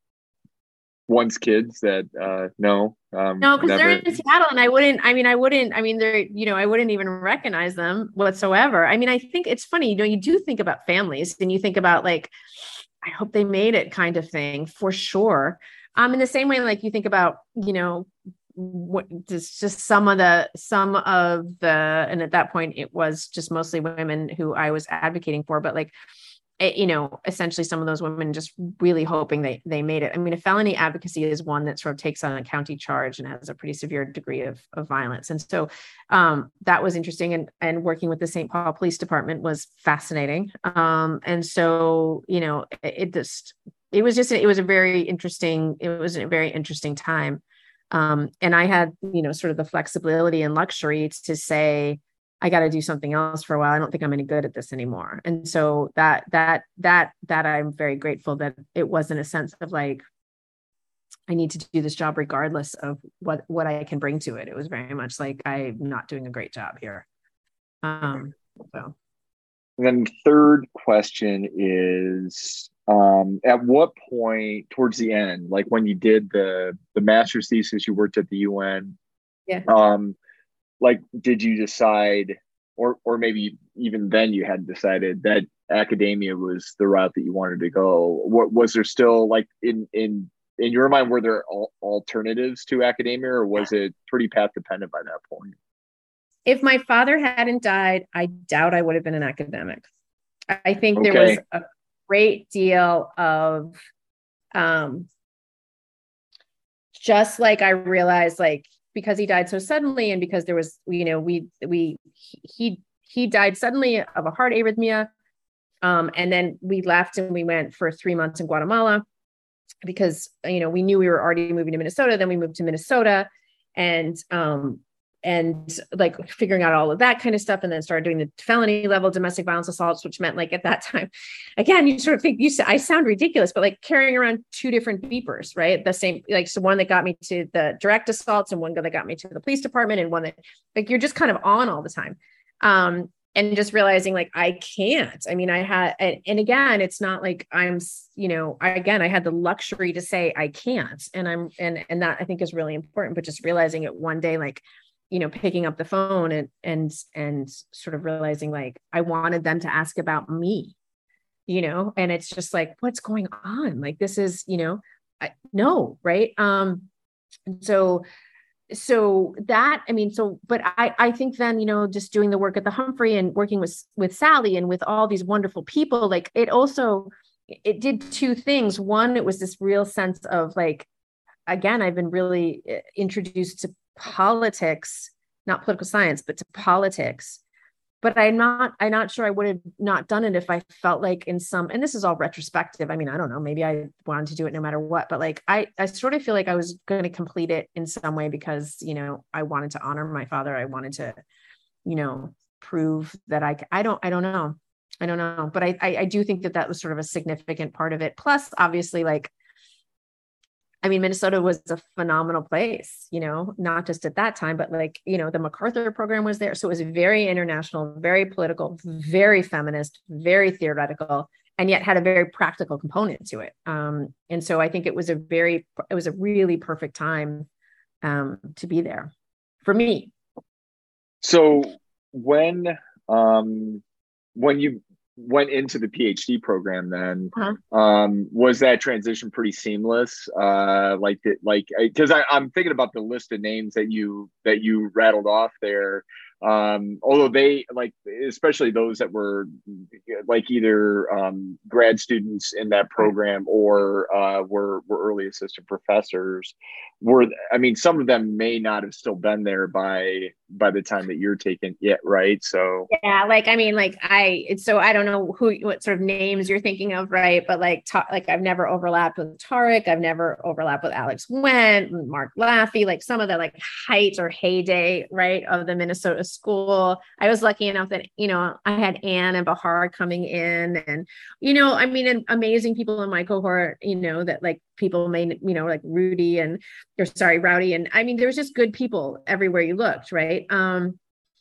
one's kids that, uh, no, um, no, because never... they're in Seattle and I wouldn't, I mean, I wouldn't, I mean, they're, you know, I wouldn't even recognize them whatsoever. I mean, I think it's funny, you know, you do think about families and you think about like, I hope they made it kind of thing for sure. Um, in the same way, like you think about, you know, what just, just some of the, some of the, and at that point it was just mostly women who I was advocating for, but like, it, you know, essentially some of those women just really hoping they, they made it. I mean, a felony advocacy is one that sort of takes on a county charge and has a pretty severe degree of, of violence. And so um, that was interesting. And, and working with the Saint Paul Police Department was fascinating. Um, and so, you know, it, it just, it was just, it was a very interesting, it was a very interesting time. Um, and I had, you know, sort of the flexibility and luxury to say, I got to do something else for a while. I don't think I'm any good at this anymore. And so that, that, that, that I'm very grateful that it wasn't a sense of like, I need to do this job regardless of what, what I can bring to it. It was very much like, I'm not doing a great job here. Um, so. And then third question is, um, at what point towards the end, like when you did the, the master's thesis, you worked at the U N, yeah. um, like, did you decide, or, or maybe even then you had decided that academia was the route that you wanted to go? What was there still like in, in, in your mind, were there al- alternatives to academia, or was it pretty path dependent by that point? If my father hadn't died, I doubt I would have been an academic. I think there Okay. was a great deal of, um, just like I realized, like, because he died so suddenly and because there was, you know, we, we, he, he died suddenly of a heart arrhythmia. Um, and then we left and we went for three months in Guatemala because, you know, we knew we were already moving to Minnesota. Then we moved to Minnesota and, um, and like figuring out all of that kind of stuff. And then started doing the felony level domestic violence assaults, which meant like at that time, again, you sort of think you I sound ridiculous, but like carrying around two different beepers, right? The same, like, so one that got me to the direct assaults and one that got me to the police department and one that like, you're just kind of on all the time. Um, and just realizing like, I can't, I mean, I had, and, and again, it's not like I'm, you know, I, again, I had the luxury to say I can't. And I'm, and, and that I think is really important, but just realizing it one day, like, you know, picking up the phone and, and, and sort of realizing like, I wanted them to ask about me, you know, and it's just like, what's going on? Like, this is, you know, I, no. Right. Um, so, so that, I mean, so, but I, I think then, you know, just doing the work at the Humphrey and working with, with Sally and with all these wonderful people, like it also, it did two things. One, it was this real sense of like, again, I've been really introduced to politics, not political science, but to politics. But I'm not, I'm not sure I would have not done it if I felt like in some, and this is all retrospective. I mean, I don't know, maybe I wanted to do it no matter what, but like, I, I sort of feel like I was going to complete it in some way because, you know, I wanted to honor my father. I wanted to, you know, prove that I, I don't, I don't know. I don't know, but I, I, I do think that that was sort of a significant part of it. Plus obviously like, I mean, Minnesota was a phenomenal place, you know, not just at that time, but like, you know, the MacArthur program was there. So it was very international, very political, very feminist, very theoretical, and yet had a very practical component to it. Um, and so I think it was a very, it was a really perfect time um, to be there for me. So when, um, when you went into the PhD program then, uh-huh. um, was that transition pretty seamless? Uh, like, the, like, cause I, I'm thinking about the list of names that you, that you rattled off there. Um, although they like, especially those that were like either, um, grad students in that program or, uh, were, were early assistant professors were, I mean, some of them may not have still been there by, by the time that you're taking it, right? So yeah, like I mean, like I, it's so I don't know who, what sort of names you're thinking of, right? But like, ta- like I've never overlapped with Tarek, I've never overlapped with Alex Went, Mark Laffey, like some of the like height or heyday, right, of the Minnesota school. I was lucky enough that you know I had Ann and Bahar coming in, and you know, I mean, and amazing people in my cohort, you know, that like people may, you know, like Rudy and, or sorry, Rowdy, and I mean, there was just good people everywhere you looked, right? Um,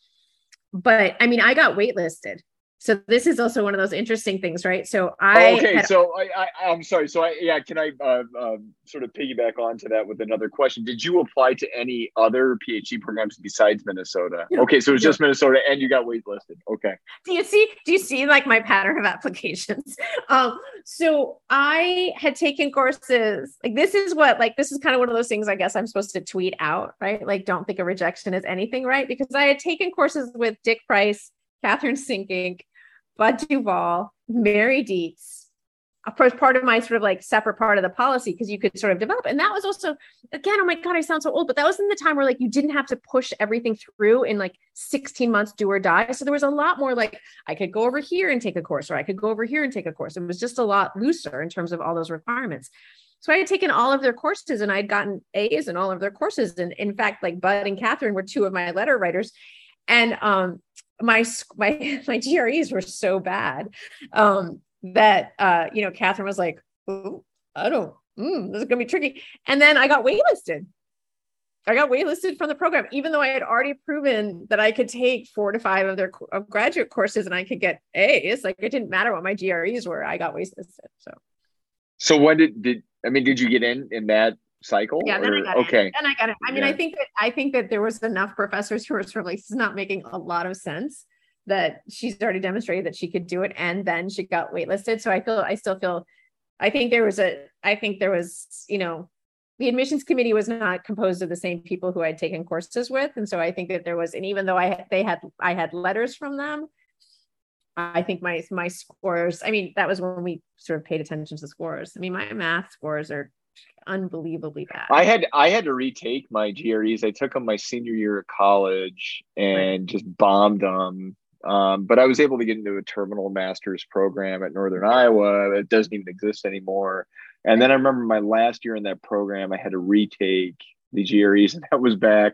But I mean, I got waitlisted. So this is also one of those interesting things, right? So I oh, okay. had, So I, I, I'm sorry. So I, yeah, can I uh, uh, sort of piggyback onto that with another question? Did you apply to any other PhD programs besides Minnesota? No, okay, so it's no. just Minnesota, and you got waitlisted. Okay. do you see, do you see like my pattern of applications? Um, so I had taken courses, like this is what, like, this is kind of one of those things I guess I'm supposed to tweet out, right? Like, don't think a rejection is anything, right? Because I had taken courses with Dick Price, Catherine Sinkink, Bud Duvall, Mary Dietz, of course, part of my sort of like separate part of the policy, because you could sort of develop. And that was also, again, oh my God, I sound so old, but that was in the time where like you didn't have to push everything through in like sixteen months, do or die. So there was a lot more like I could go over here and take a course, or I could go over here and take a course. It was just a lot looser in terms of all those requirements. So I had taken all of their courses and I'd gotten A's in all of their courses. And in fact, like Bud and Catherine were two of my letter writers. And um, my, my, my G R Es were so bad um, that, uh, you know, Catherine was like, oh, I don't, mm, this is going to be tricky. And then I got waitlisted. I got waitlisted from the program, even though I had already proven that I could take four to five of their of graduate courses and I could get A's. Like it didn't matter what my G R Es were. I got waitlisted. So, so when did, did, I mean, did you get in, in that cycle? Yeah, then or, I got okay. it. Then I got it. I mean, yeah. I think that I think that there was enough professors who were sort of like, this is not making a lot of sense, that she's already demonstrated that she could do it, and then she got waitlisted. So I feel, I still feel, I think there was a, I think there was, you know, the admissions committee was not composed of the same people who I'd taken courses with, and so I think that there was, and even though I had, they had, I had letters from them, I think my my scores, I mean, that was when we sort of paid attention to the scores. I mean, my math scores are unbelievably bad. I had I had to retake my G R Es. I took them my senior year of college and right. just bombed them. Um, but I was able to get into a terminal master's program at Northern Iowa. It doesn't even exist anymore. And then I remember my last year in that program, I had to retake the G R Es, and that was back.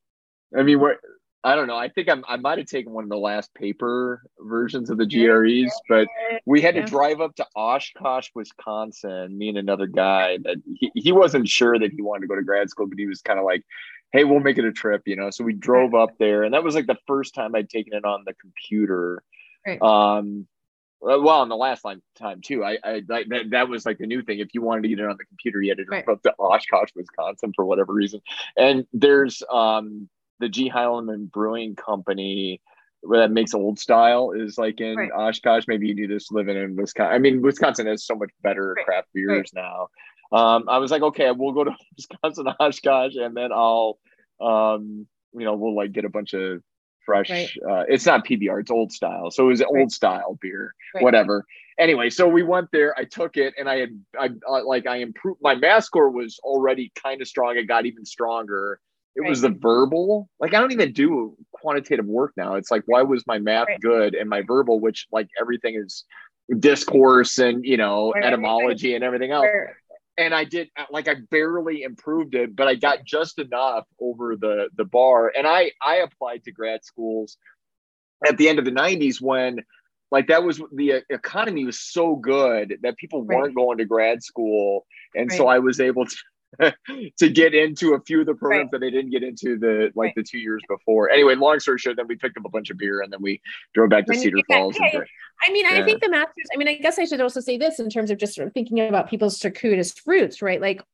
I mean, what? I don't know. I think I'm, I might have taken one of the last paper versions of the G R Es, but we had to drive up to Oshkosh, Wisconsin, me and another guy that he, he wasn't sure that he wanted to go to grad school, but he was kind of like, hey, we'll make it a trip, you know? So we drove up there, and that was like the first time I'd taken it on the computer. Right. Um, well, and the last time too, I, I like that, that was like the new thing. If you wanted to get it on the computer, you had to drive right. up to Oshkosh, Wisconsin for whatever reason. And there's, um, the G. Heilemann Brewing Company that makes old style is like in right. Oshkosh. Maybe you do this living in Wisconsin. I mean, Wisconsin has so much better right. craft beers right. now. Um, I was like, okay, we'll go to Wisconsin, Oshkosh, and then I'll, um, you know, we'll like get a bunch of fresh, right. uh, it's not P B R, it's old style. So it was right. old style beer, right. whatever. Anyway, so we went there, I took it, and I had, I uh, like, I improved, my math score was already kind of strong. It got even stronger. It right. was the verbal. Like, I don't even do quantitative work now. It's like, why was my math right. good and my verbal, which like everything is discourse and, you know, right. etymology right. and everything else. Right. And I did, like, I barely improved it, but I got right. just enough over the, the bar. And I, I applied to grad schools at the end of the nineties when, like, that was, the economy was so good that people weren't right. going to grad school. And right. so I was able to, to get into a few of the programs right. that they didn't get into the like right. the two years before. Anyway, long story short, then we picked up a bunch of beer and then we drove back to Cedar Falls. Yeah, and I mean, yeah. I think the masters, I mean, I guess I should also say this in terms of just sort of thinking about people's circuitous routes, right? Like,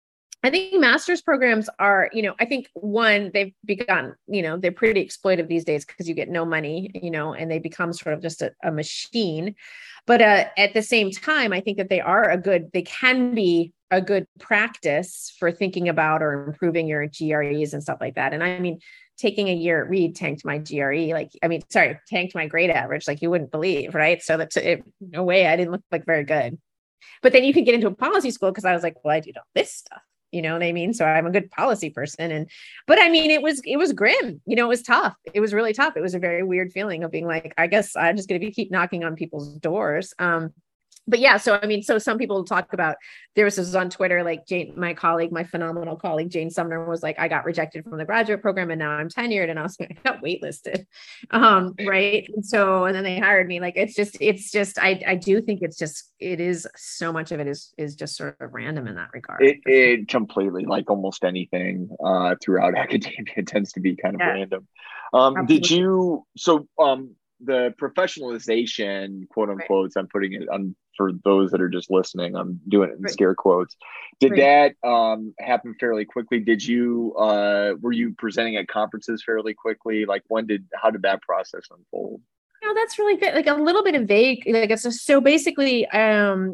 I think master's programs are, you know, I think one, they've begun, you know, they're pretty exploitive these days because you get no money, you know, and they become sort of just a, a machine. But uh, at the same time, I think that they are a good, they can be a good practice for thinking about or improving your G R Es and stuff like that. And I mean, taking a year at Reed tanked my G R E, like, I mean, sorry, tanked my grade average, like you wouldn't believe, right? So that's it, no way, I didn't look like very good. But then you could get into a policy school because I was like, well, I do all this stuff. you know what I mean? So I'm a good policy person. And, but I mean, it was, it was grim, you know, it was tough. It was really tough. It was a very weird feeling of being like, I guess I'm just going to be keep knocking on people's doors. Um, But yeah, so I mean, so some people talk about, there was this on Twitter, like Jane, my colleague, my phenomenal colleague, Jane Sumner, was like, I got rejected from the graduate program and now I'm tenured. And I was like, I got waitlisted. Um, right. And so, and then they hired me. Like, it's just, it's just, I, I do think it's just, it is so much of it is, is just sort of random in that regard. It, it completely, like almost anything uh, throughout academia tends to be kind of Yeah. random. Um, Absolutely. did you, so um, the professionalization, quote unquote, right. I'm putting it on for those that are just listening, I'm doing it in right. scare quotes. Did right. that um, happen fairly quickly? Did you, uh, were you presenting at conferences fairly quickly? Like when did, how did that process unfold? No, that's really good. Like a little bit of vague, like it's just, so basically, um,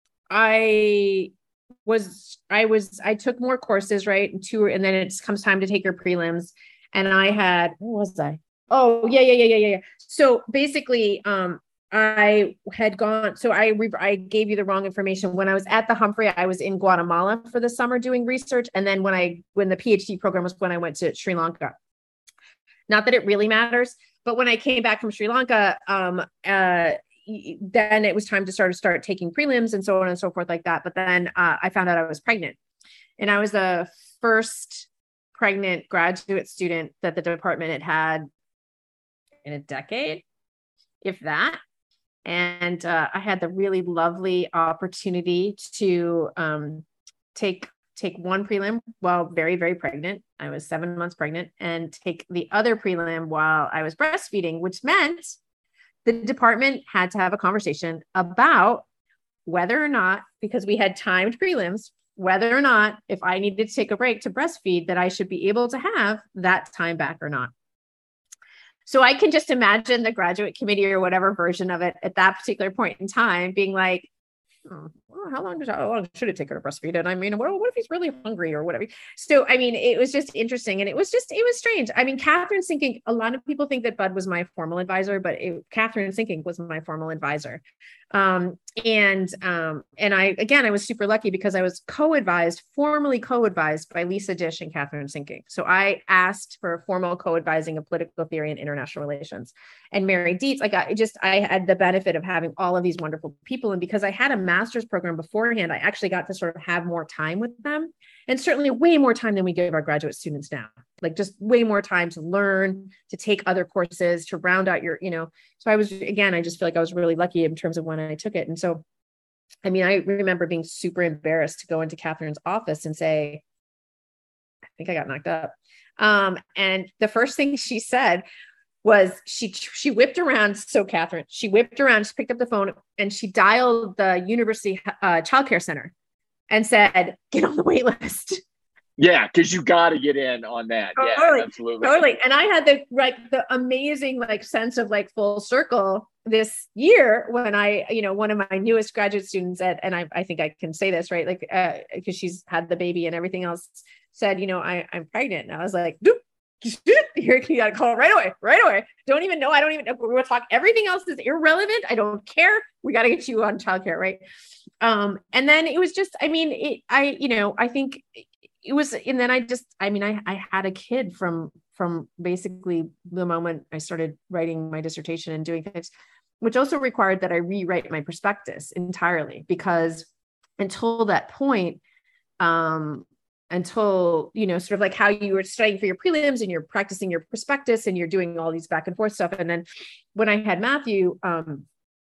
I was, I was, I took more courses, right? And two, and then it comes time to take your prelims. And I had, where was I? Oh yeah, yeah, yeah, yeah, yeah. So basically, um, I had gone, so I, re- I gave you the wrong information. When I was at the Humphrey, I was in Guatemala for the summer doing research. And then when I, when the PhD program was when I went to Sri Lanka. Not that it really matters, but when I came back from Sri Lanka, um, uh, then it was time to start to start taking prelims and so on and so forth like that. But then uh, I found out I was pregnant, and I was the first pregnant graduate student that the department had had in a decade, if that. And uh, I had the really lovely opportunity to um, take take one prelim while very, very pregnant. I was seven months pregnant, and take the other prelim while I was breastfeeding, which meant the department had to have a conversation about whether or not, because we had timed prelims, whether or not if I needed to take a break to breastfeed, that I should be able to have that time back or not. So I can just imagine the graduate committee or whatever version of it at that particular point in time being like, oh, well, how long, does, how long should it take her to breastfeed? And I mean, what, what if he's really hungry or whatever? So, I mean, it was just interesting. And it was just, it was strange. I mean, Catherine Sinking, a lot of people think that Bud was my formal advisor, but it, Catherine Sinking was my formal advisor. Um, and, um, and I, again, I was super lucky because I was co-advised, formally co-advised by Lisa Dish and Catherine Sinking. So I asked for a formal co-advising of political theory and international relations. And Mary Dietz, I got just, I had the benefit of having all of these wonderful people. And because I had a master's program beforehand, I actually got to sort of have more time with them, and certainly way more time than we give our graduate students now, like just way more time to learn, to take other courses, to round out your, you know, so I was, again, I just feel like I was really lucky in terms of when I took it. And so, I mean, I remember being super embarrassed to go into Catherine's office and say, I think I got knocked up. Um, and the first thing she said was she, she whipped around. So Catherine, she whipped around, she picked up the phone and she dialed the university uh, childcare center and said, get on the wait list. Yeah, because you got to get in on that. Totally, yeah, absolutely. Totally. And I had the like the amazing like sense of like full circle this year when I, you know, one of my newest graduate students at, and I, I think I can say this, right? Like, uh, because she's had the baby and everything else, said, you know, I, I'm pregnant. And I was like, doop, here, you got to call right away, right away. Don't even know. I don't even know. We're going to talk. Everything else is irrelevant. I don't care. We got to get you on childcare. Right. Um, and then it was just, I mean, it, I, you know, I think it was, and then I just, I mean, I, I had a kid from, from basically the moment I started writing my dissertation and doing things, which also required that I rewrite my prospectus entirely, because until that point, um, until, you know, sort of like how you were studying for your prelims and you're practicing your prospectus and you're doing all these back and forth stuff. And then when I had Matthew, um,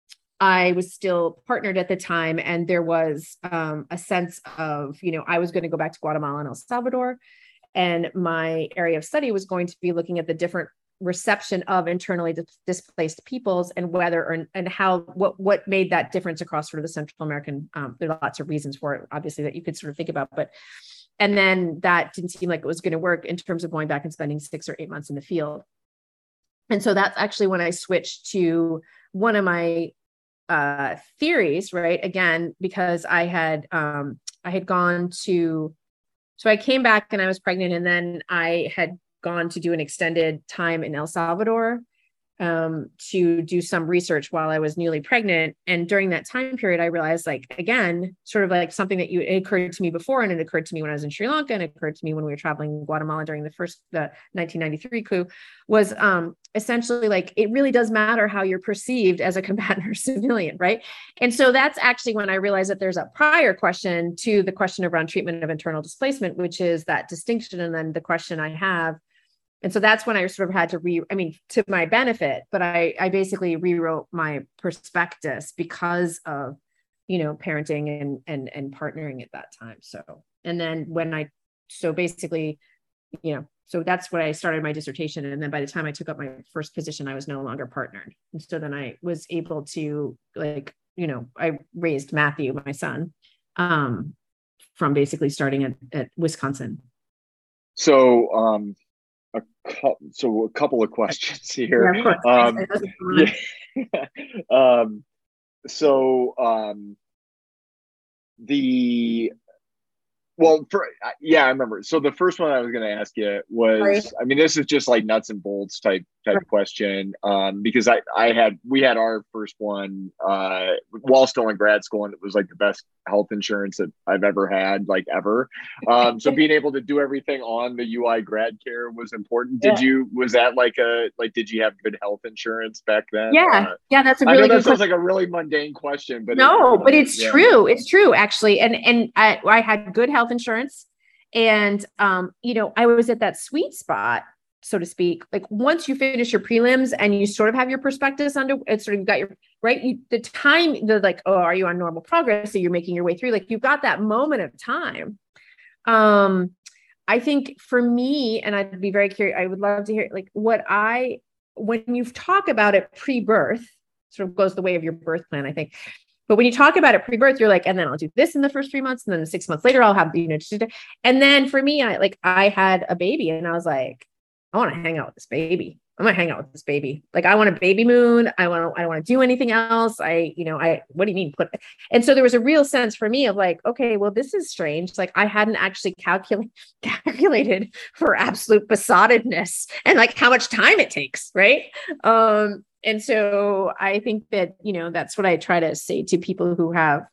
I was still partnered at the time. And there was um, a sense of, you know, I was going to go back to Guatemala and El Salvador. And my area of study was going to be looking at the different reception of internally dis- displaced peoples and whether or, and how, what, what made that difference across sort of the Central American, um, there are lots of reasons for it, obviously, that you could sort of think about, but, and then that didn't seem like it was going to work in terms of going back and spending six or eight months in the field. And so that's actually when I switched to one of my uh, theories, right? Again, because I had, um, I had gone to, so I came back and I was pregnant, and then I had gone to do an extended time in El Salvador um, to do some research while I was newly pregnant. And during that time period, I realized, like, again, sort of like something that you, it occurred to me before, and it occurred to me when I was in Sri Lanka, and it occurred to me when we were traveling in Guatemala during the first, the nineteen ninety-three coup, was um, essentially like, it really does matter how you're perceived as a combatant or civilian, right? And so that's actually when I realized that there's a prior question to the question around treatment of internal displacement, which is that distinction. And then the question I have, and so that's when I sort of had to re, I mean, to my benefit, but I, I basically rewrote my prospectus because of, you know, parenting and, and, and partnering at that time. So, and then when I, so basically, you know, so that's when I started my dissertation. And then by the time I took up my first position, I was no longer partnered. And so then I was able to, like, you know, I raised Matthew, my son, um, from basically starting at, at Wisconsin. So, um, A cu- so a couple of questions here. Yeah, of course. Um, yeah. um, so um, the well, for yeah, I remember. So the first one I was going to ask you was, Right. I mean, this is just like nuts and bolts type type Right. question, um, because I I had we had our first one uh, while still in grad school, and it was like the best health insurance that I've ever had, like ever. Um, so being able to do everything on the U I grad care was important. Did Yeah. you was that like a like did you have good health insurance back then? Yeah. Uh, Yeah. That's a I know really that good sounds question. like a really mundane question, but No, it, but it's yeah. true. It's true, actually. And, and I, I had good health insurance, and, um, you know, I was at that sweet spot, so to speak. Like, once you finish your prelims and you sort of have your prospectus under, it's sort of got your, right. You, the time, the like, oh, are you on normal progress? So you're making your way through, like, you've got that moment of time. Um, I think for me, and I'd be very curious, I would love to hear, like, what I, when you talk about it pre-birth, sort of goes the way of your birth plan, I think. But when you talk about it pre-birth, you're like, and then I'll do this in the first three months. And then six months later, I'll have, you know, and then for me, I like, I had a baby, and I was like, I want to hang out with this baby. I'm going to hang out with this baby. Like, I want a baby moon. I want to, I don't want to do anything else. I, you know, I, what do you mean put? And so there was a real sense for me of like, okay, well, this is strange. Like, I hadn't actually calculated, calculated for absolute besottedness and like how much time it takes. Right. Um, And so I think that, you know, that's what I try to say to people who have,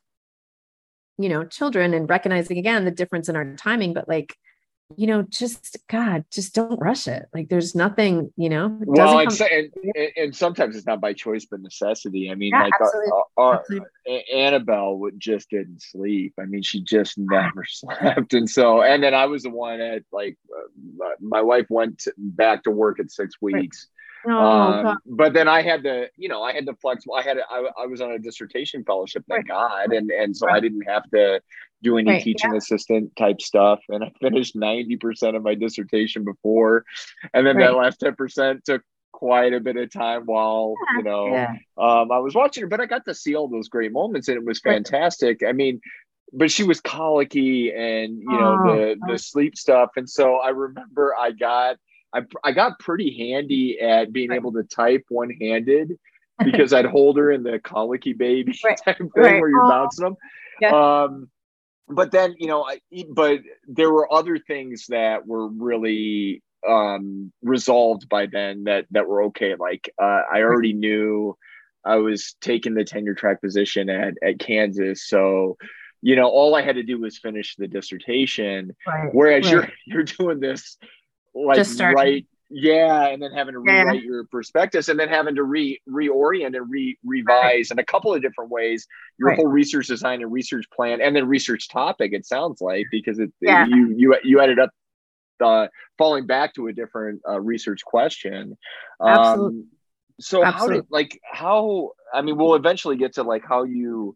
you know, children, and recognizing again the difference in our timing, but like, you know, just God, just don't rush it. Like, there's nothing, you know, it Well, doesn't and, come- and and sometimes it's not by choice but necessity. I mean, Yeah, like absolutely. our, our, Absolutely. A- Annabelle would just didn't sleep. I mean, she just never slept, and so and then I was the one at like uh, my, my wife went to, back to work at six weeks. Oh, Um, God. but then I had to, you know, I had to flex. I had, to, I, I was on a dissertation fellowship, thank God, and and so I Right. didn't have to do any Right. teaching assistant type stuff. And I finished ninety percent of my dissertation before, and then Right. that last ten percent took quite a bit of time while you know Yeah. um, I was watching her. But I got to see all those great moments, and it was Right. fantastic. I mean. But she was colicky, and you know Oh, the the sleep stuff, and so I remember I got I, I got pretty handy at being Right. able to type one-handed because I'd hold her in the colicky baby Right. type thing Right. where you're Oh. bouncing them. Yeah. Um, but then, you know, I, but there were other things that were really um, resolved by then that, that were okay. Like uh, I already knew I was taking the tenure track position at, at Kansas. So, you know, all I had to do was finish the dissertation. Right. Whereas Right. you're, you're doing this like Just starting. right yeah and then having to Yeah. rewrite your prospectus, and then having to re reorient and re revise in a couple of different ways your Right. whole research design and research plan, and then research topic, it sounds like, because it, Yeah. you you you ended up uh, falling back to a different uh, research question. Absolutely. Um so how Absolutely. did like how I mean we'll eventually get to like how you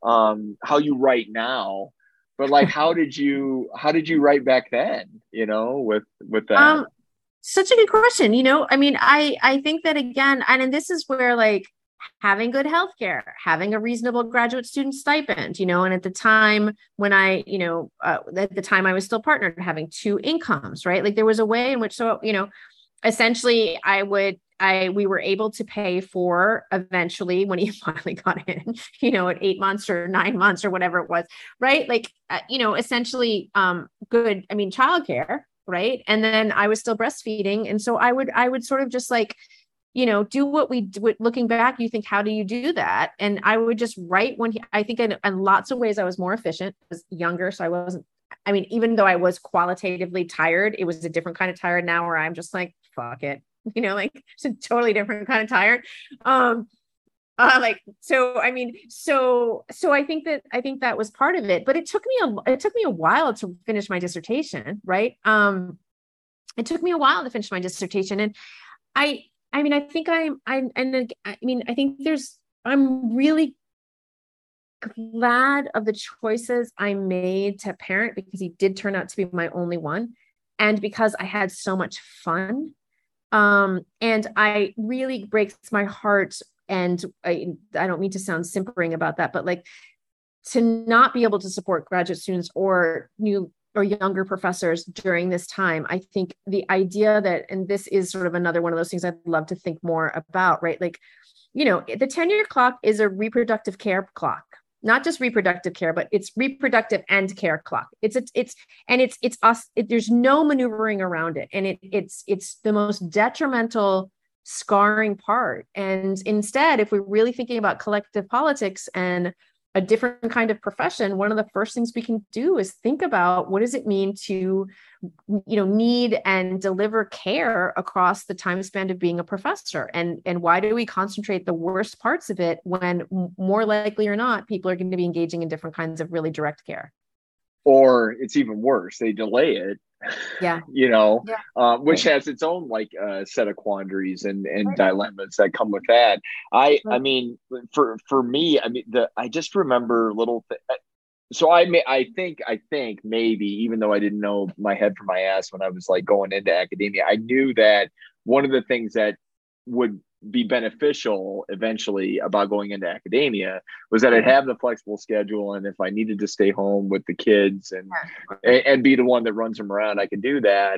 um how you write now, but like how did you how did you write back then, you know, with with that? Um, such a good question. You know, I mean, I, I think that again, and, and this is where like having good healthcare, having a reasonable graduate student stipend, you know, and at the time when I, you know, uh, at the time I was still partnered, having two incomes, right? Like there was a way in which, so, you know, essentially I would, I, we were able to pay for eventually when he finally got in, you know, at eight months or nine months or whatever it was, right? Like, uh, you know, essentially um, good, I mean, childcare, right? And then I was still breastfeeding. And so I would, I would sort of just like, you know, do what we do. Looking back, you think, how do you do that? And I would just write when he, I think in, in lots of ways I was more efficient. I was younger, so I wasn't, I mean, even though I was qualitatively tired, it was a different kind of tired now where I'm just like, fuck it, you know, like it's a totally different kind of tired. Um, uh, like, so, I mean, so, so I think that, I think that was part of it, but it took me a, it took me a while to finish my dissertation. Right. Um, it took me a while to finish my dissertation. And I, I mean, I think I'm, I, and I mean, I think there's, I'm really glad of the choices I made to parent, because he did turn out to be my only one. And because I had so much fun. Um, and I really breaks my heart. And I, I don't mean to sound simpering about that, but like to not be able to support graduate students or new or younger professors during this time. I think the idea that, and this is sort of another one of those things I'd love to think more about, right? Like, you know, the tenure clock is a reproductive care clock, not just reproductive care, but it's reproductive and care clock. It's, it's, it's and it's, it's us, it, there's no maneuvering around it. And it, it's, it's the most detrimental, scarring part. And instead, if we're really thinking about collective politics and a different kind of profession, one of the first things we can do is think about what does it mean to, you know, need and deliver care across the time span of being a professor, and and why do we concentrate the worst parts of it when more likely or not people are going to be engaging in different kinds of really direct care. Or it's even worse, they delay it. Yeah. You know, yeah. uh, which has its own like uh, set of quandaries and, and Right. dilemmas that come with that. I, Right. I mean, for, for me, I mean, the, I just remember little, th- so I may, I think, I think maybe, even though I didn't know my head from my ass when I was like going into academia, I knew that one of the things that would be beneficial eventually about going into academia was that I'd have the flexible schedule, and if I needed to stay home with the kids and and, and be the one that runs them around, I could do that.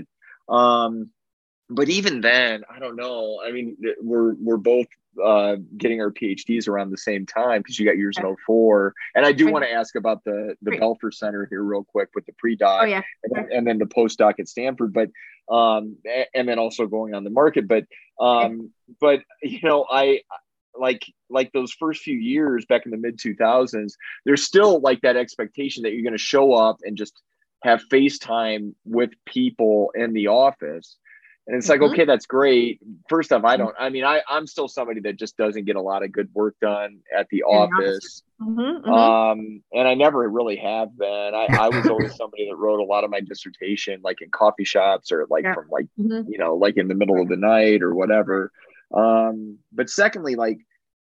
Um, but even then, I don't know. I mean, we're we're both uh, getting our PhDs around the same time, because you got yours in oh four. And I do want to ask about the the Belfer Center here real quick with the pre-doc, oh, yeah. and, then, and then the postdoc at Stanford, but um, and then also going on the market. But um, but you know, I like like those first few years back in the mid two thousands, there's still like that expectation that you're going to show up and just have FaceTime with people in the office. And it's like, mm-hmm. okay, that's great. First off, I don't, I mean, I, I'm still somebody that just doesn't get a lot of good work done at the office. Mm-hmm, mm-hmm. Um, and I never really have been. I, I was always somebody that wrote a lot of my dissertation, like in coffee shops or like yeah. from like, mm-hmm. you know, like in the middle of the night or whatever. Um, but secondly, like,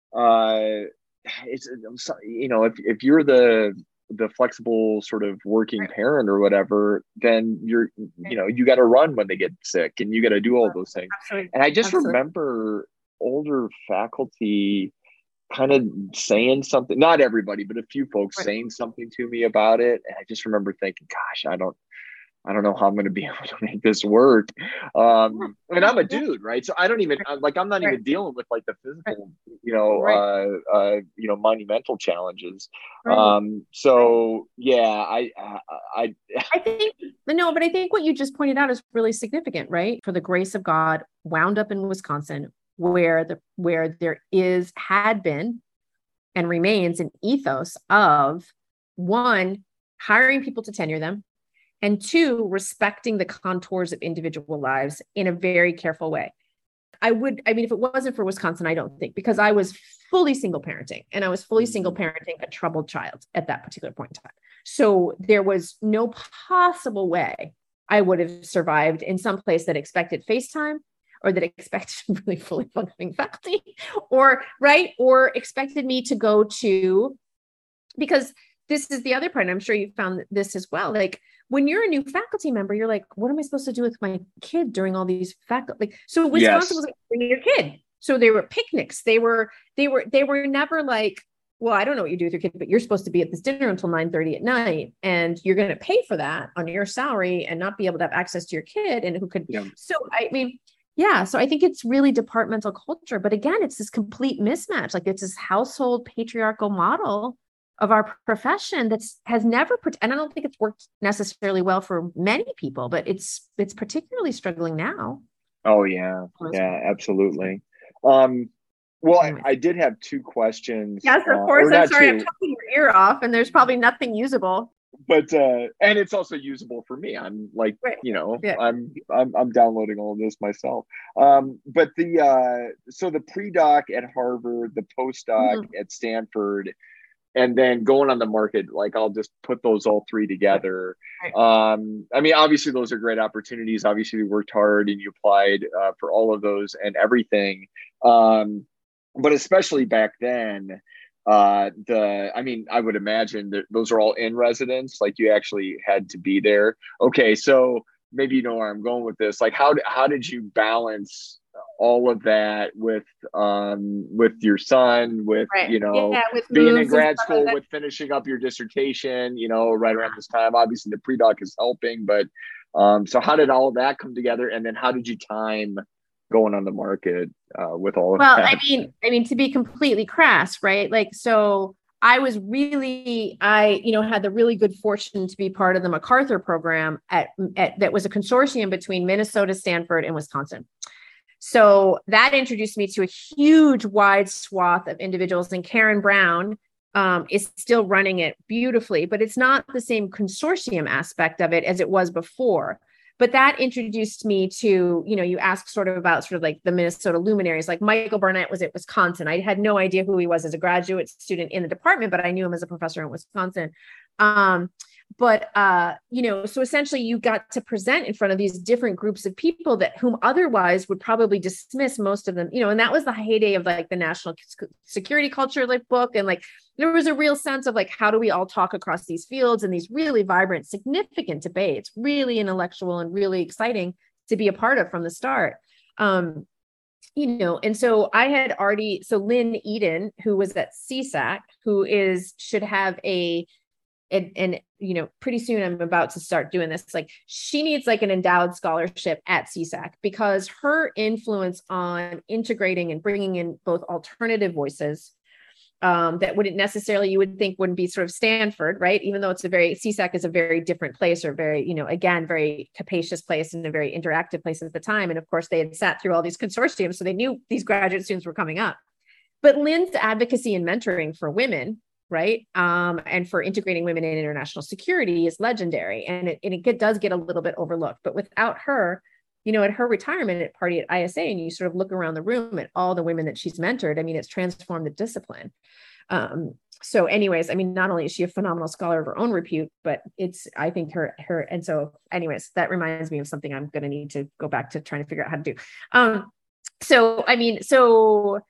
uh, it's, you know, if, if you're the, the flexible sort of working right. parent or whatever, then you're, you know, you got to run when they get sick and you got to do all those things. Absolutely. And I just Absolutely. remember older faculty kind of saying something, not everybody, but a few folks right. saying something to me about it. And I just remember thinking, gosh, I don't, I don't know how I'm going to be able to make this work. Um, and I'm a dude, right? So I don't even like, I'm not right. even dealing with like the physical, you know, right. uh, uh, you know, monumental challenges. Right. Um, so right. yeah, I, I, I, I think, no, but I think what you just pointed out is really significant, right? For the grace of God, wound up in Wisconsin, where the, where there is, had been, and remains an ethos of one, hiring people to tenure them, and two, respecting the contours of individual lives in a very careful way. I would, I mean, if it wasn't for Wisconsin, I don't think, because I was fully single parenting and I was fully single parenting a troubled child at that particular point in time. So there was no possible way I would have survived in some place that expected FaceTime, or that expected really fully functioning faculty, or right, or expected me to go to, because this is the other part, and I'm sure you found this as well, like, when you're a new faculty member, you're like, what am I supposed to do with my kid during all these faculty? Like, so Wisconsin yes. was like, bring your kid. So they were picnics. They were, they were, they were never like, well, I don't know what you do with your kid, but you're supposed to be at this dinner until nine thirty at night, and you're going to pay for that on your salary and not be able to have access to your kid. And who could, yeah. so I mean, yeah. So I think it's really departmental culture, but again, it's this complete mismatch. Like, it's this household patriarchal model of our profession that's has never, and I don't think it's worked necessarily well for many people, but it's it's particularly struggling now. Oh yeah, yeah, absolutely. Um, well, I, I did have two questions. Yes, of uh, course. I'm sorry, two. I'm talking your ear off, and there's probably nothing usable. But uh, and it's also usable for me. I'm like, right. you know, yeah. I'm I'm I'm downloading all of this myself. Um, but the uh, so the pre-doc at Harvard, the postdoc mm-hmm. at Stanford, and then going on the market, like I'll just put those all three together. Right. Um, I mean, obviously those are great opportunities. Obviously, you worked hard and you applied uh, for all of those and everything. Um, but especially back then. Uh, the, I mean, I would imagine that those are all in residence, like you actually had to be there. Okay. So maybe you know where I'm going with this. Like how, how did you balance all of that with, um, with your son, with, right. you know, yeah, with being in grad school, like with finishing up your dissertation, you know, right around this time? Obviously the pre-doc is helping, but, um, so how did all of that come together? And then how did you time going on the market uh, with all of well, that? Well, I mean, I mean, to be completely crass, right? Like, so I was really, I, you know, had the really good fortune to be part of the MacArthur program at, at that was a consortium between Minnesota, Stanford, and Wisconsin. So that introduced me to a huge wide swath of individuals, and Karen Brown um, is still running it beautifully, but it's not the same consortium aspect of it as it was before. But that introduced me to, you know, you asked sort of about sort of like the Minnesota luminaries, like Michael Barnett was at Wisconsin. I had no idea who he was as a graduate student in the department, but I knew him as a professor in Wisconsin. Um, but, uh, you know, so essentially you got to present in front of these different groups of people that whom otherwise would probably dismiss most of them, you know, and that was the heyday of like the national security culture, like book. And like, there was a real sense of like, how do we all talk across these fields and these really vibrant, significant debates, really intellectual and really exciting to be a part of from the start. Um, you know, and so I had already, so Lynn Eden, who was at C SAC, who is, should have a, And, and, you know, pretty soon I'm about to start doing this. Like she needs like an endowed scholarship at C SAC because her influence on integrating and bringing in both alternative voices um, that wouldn't necessarily, you would think wouldn't be sort of Stanford, right? Even though it's a very, C SAC is a very different place or very, you know, again, very capacious place and a very interactive place at the time. And of course they had sat through all these consortiums. So they knew these graduate students were coming up. But Lynn's advocacy and mentoring for women, right? Um, and for integrating women in international security is legendary. And it, and it does get a little bit overlooked, but without her, you know, at her retirement party at I S A, and you sort of look around the room at all the women that she's mentored, I mean, it's transformed the discipline. Um, so anyways, I mean, not only is she a phenomenal scholar of her own repute, but it's, I think her, her, and so anyways, that reminds me of something I'm going to need to go back to trying to figure out how to do. Um, so, I mean, so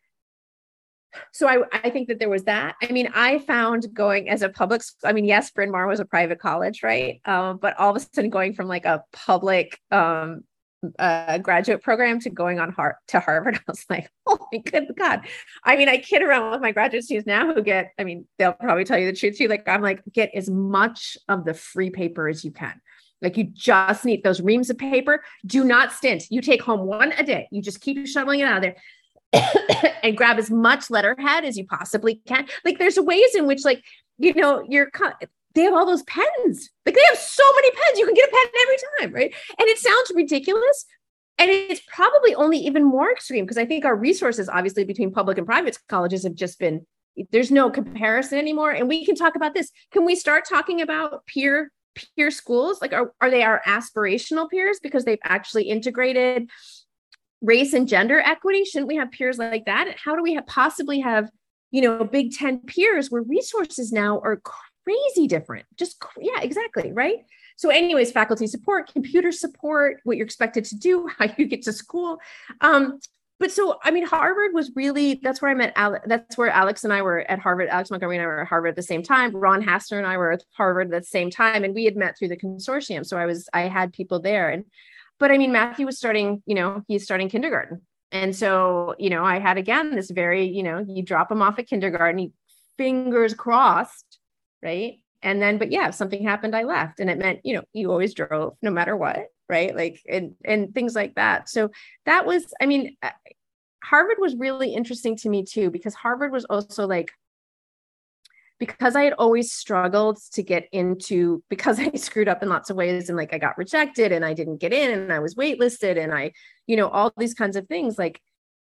So I, I think that there was that. I mean, I found going as a public, I mean, yes, Bryn Mawr was a private college, right? Um, but all of a sudden going from like a public um, uh, graduate program to going on Har- to Harvard, I was like, oh my good God. I mean, I kid around with my graduate students now who get, I mean, they'll probably tell you the truth too. Like, I'm like, get as much of the free paper as you can. Like you just need those reams of paper. Do not stint. You take home one a day. You just keep shoveling it out of there. And grab as much letterhead as you possibly can. Like there's ways in which like, you know, you're, they have all those pens. Like they have so many pens. You can get a pen every time, right? And it sounds ridiculous. And it's probably only even more extreme because I think our resources, obviously, between public and private colleges have just been, there's no comparison anymore. And we can talk about this. Can we start talking about peer peer schools? Like, are, are they our aspirational peers because they've actually integrated race and gender equity? Shouldn't we have peers like that? How do we have possibly have, you know, Big Ten peers where resources now are crazy different? Just, yeah, exactly. Right. So anyways, faculty support, computer support, what you're expected to do, how you get to school. Um, but so, I mean, Harvard was really, that's where I met, Ale- that's where Alex and I were at Harvard. Alex Montgomery and I were at Harvard at the same time. Ron Hassner and I were at Harvard at the same time. And we had met through the consortium. So I was, I had people there. And But I mean, Matthew was starting, you know, he's starting kindergarten. And so, you know, I had, again, this very, you know, you drop him off at kindergarten, he, fingers crossed, right? And then, but yeah, if something happened, I left. And it meant, you know, you always drove no matter what, right? Like, and, and things like that. So that was, I mean, Harvard was really interesting to me too, because Harvard was also like, because I had always struggled to get into, because I screwed up in lots of ways and like I got rejected and I didn't get in and I was waitlisted and I, you know, all these kinds of things. Like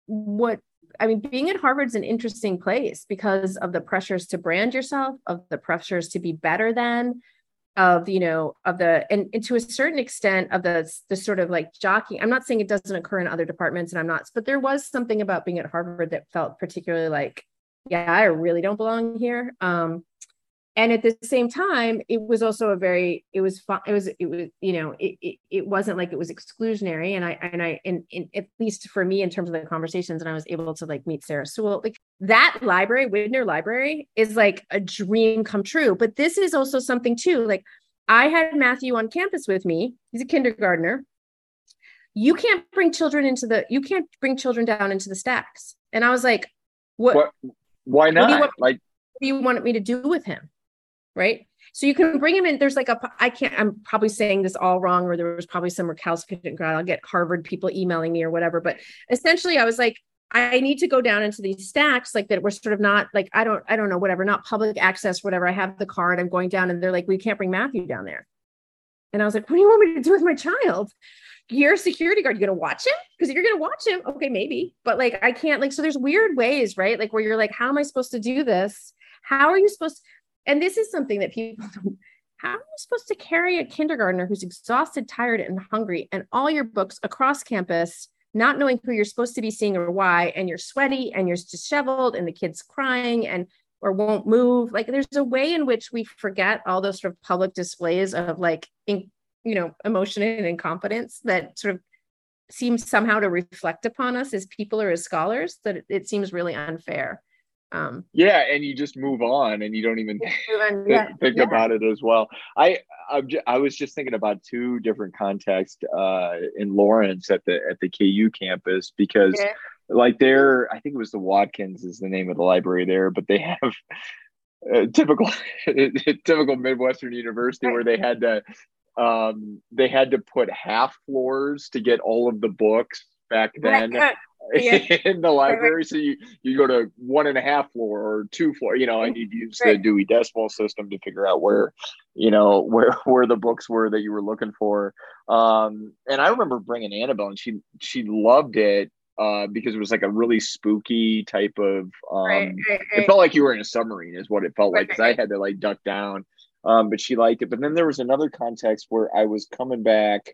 what, I mean, being at Harvard's an interesting place because of the pressures to brand yourself, of the pressures to be better than, of, you know, of the, and, and to a certain extent of the, the sort of like jockey. I'm not saying it doesn't occur in other departments, and I'm not, but there was something about being at Harvard that felt particularly like, yeah, I really don't belong here. Um, and at the same time, it was also a very, it was fun. It was, it was, you know, it, it, it wasn't like it was exclusionary. And I, and I, and, and at least for me, in terms of the conversations, and I was able to like meet Sarah Sewell, like that library, Widner Library, is like a dream come true. But this is also something too, like I had Matthew on campus with me. He's a kindergartner. You can't bring children into the, you can't bring children down into the stacks. And I was like, what, what why not? What do you want, like, what do you want me to do with him? Right. So you can bring him in. There's like a, I can't, I'm probably saying this all wrong, or there was probably some recalcitrant, I'll get Harvard people emailing me or whatever. But essentially I was like, I need to go down into these stacks like that. We're sort of not like, I don't, I don't know, whatever, not public access, whatever. I have the card, I'm going down, and they're like, we can't bring Matthew down there. And I was like, what do you want me to do with my child? You're a security guard. You're going to watch him? Because if you're going to watch him, okay, maybe. But like, I can't like, so there's weird ways, right? Like where you're like, how am I supposed to do this? How are you supposed to, and this is something that people don't, how are you supposed to carry a kindergartner who's exhausted, tired, and hungry, and all your books across campus, not knowing who you're supposed to be seeing or why, and you're sweaty and you're disheveled and the kid's crying and or won't move. Like there's a way in which we forget all those sort of public displays of like, in, you know, emotion and incompetence that sort of seems somehow to reflect upon us as people or as scholars, that it, it seems really unfair. Um, yeah, and you just move on, and you don't even on, th- yeah, think yeah. about it as well. I I'm j- I was just thinking about two different contexts uh, in Lawrence at the at the K U campus, because Okay. like there, I think it was the Watkins is the name of the library there, but they have uh, typical typical Midwestern university Right. where they had to um, they had to put half floors to get all of the books back then. Right. Yeah. In the library, so you you go to one and a half floor or two floor, you know, and you'd use the Right. Dewey Decimal System to figure out where, you know, where where the books were that you were looking for. Um, and I remember bringing Annabelle, and she she loved it uh, because it was like a really spooky type of. Um, Right, right, It right. felt like you were in a submarine, is what it felt like, Right, because I had to like duck down. Um, but she liked it. But then there was another context where I was coming back.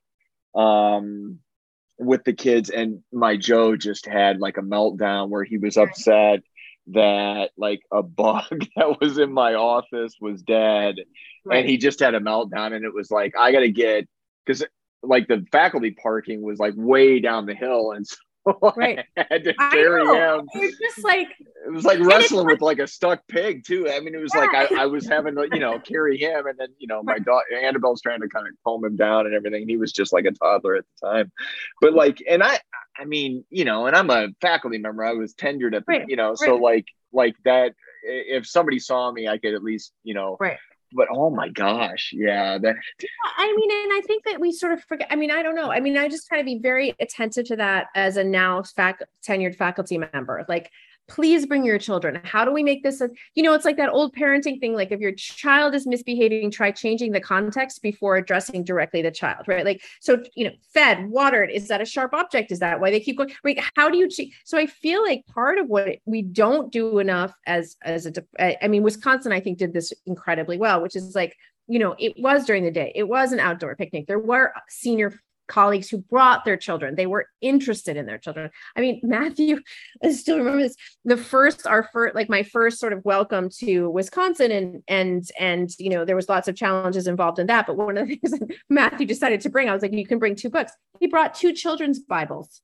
Um, with the kids, and my Joe just had like a meltdown where he was upset that like a bug that was in my office was dead. Right. And he just had a meltdown, and it was like, I gotta get, because like the faculty parking was like way down the hill, and so Right. I had to I carry know. him. It's just like, It was like it's wrestling like- with like a stuck pig too. I mean, it was like I, I was having to, you know, carry him, and then, you know, my daughter Annabelle's trying to kind of calm him down and everything. He was just like a toddler at the time. But like, and I I mean, you know, and I'm a faculty member. I was tenured at the, Right, you know, so right. like like that, if somebody saw me, I could at least, you know, right. but oh my gosh, yeah, that I mean, and I think that we sort of forget, I mean, I don't know. I mean, I just try to be very attentive to that as a now fac- tenured faculty member. Like, please bring your children. How do we make this a, you know, it's like that old parenting thing. Like if your child is misbehaving, try changing the context before addressing directly the child, right? Like, so, you know, fed, watered, is that a sharp object? Is that why they keep going? Right? How do you, ch- so I feel like part of what we don't do enough as, as a, I mean, Wisconsin, I think did this incredibly well, which is like, you know, it was during the day. It was an outdoor picnic. There were senior colleagues who brought their children. They were interested in their children. I mean, Matthew, I still remember this, the first, our first, like my first sort of welcome to Wisconsin, and, and, and, you know, there was lots of challenges involved in that. But one of the things that Matthew decided to bring, I was like, you can bring two books. He brought two children's Bibles.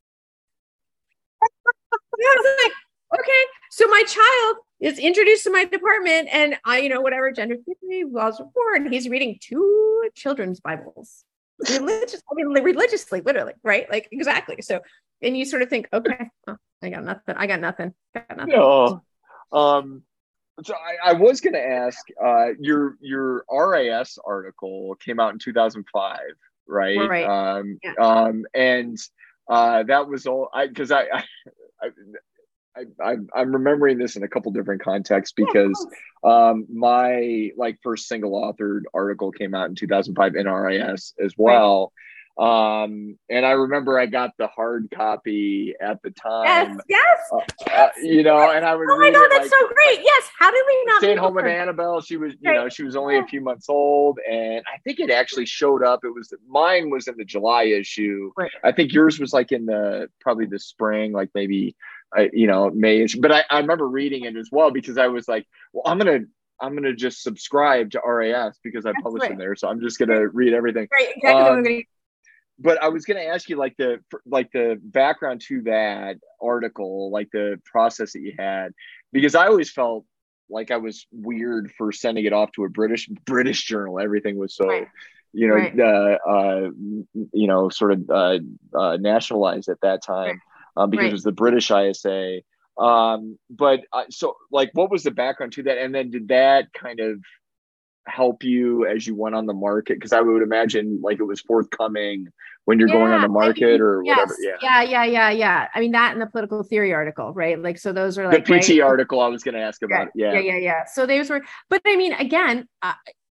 I was like, okay, so my child is introduced to my department, and I, you know, whatever, gender theory, laws of war, and he's reading two children's Bibles. Religious, I mean, religiously, literally, right? Like, exactly. So, and you sort of think, okay, well, I got nothing. I got nothing. Got nothing. no. Um, so I, I was going to ask, uh, your your R I S article came out in two thousand five, right? Right. Um, Yeah. um, and uh, that was all I because I, I, I I, I'm I'm remembering this in a couple different contexts, because um, my like first single authored article came out in two thousand five in R I S as well. Um, and I remember I got the hard copy at the time. Yes, yes, uh, yes, uh, you know, yes. and I would Oh my read God, it that's like, so great. Yes. How did we not staying be home with before? Annabelle. She was, you Right. know, she was only a few months old, and I think it actually showed up. It was mine was in the July issue. Right. I think yours was like in the probably the spring, like maybe, I, you know, May. But I, I remember reading it as well because I was like, well, I'm gonna. I'm gonna just subscribe to R A S because I That's publish right. in there, so I'm just gonna read everything. Right, exactly. Um, Gonna... but I was going to ask you like the like the background to that article, like the process that you had, because I always felt like I was weird for sending it off to a British British journal. Everything was so, Right. you know, Right. uh, uh, you know, sort of uh, uh, nationalized at that time Right. um, because Right. it was the British I S A. Um, but uh, so, like, what was the background to that, and then did that kind of help you as you went on the market? Because I would imagine like it was forthcoming when you're Yeah, going on the market I mean, or yes. whatever. Yeah. Yeah. Yeah. Yeah. Yeah. I mean, that and the political theory article, right? Like, so those are The like, P T right? article I was going to ask about. Yeah. Yeah. Yeah. Yeah. Yeah. So those were, but I mean, again, I,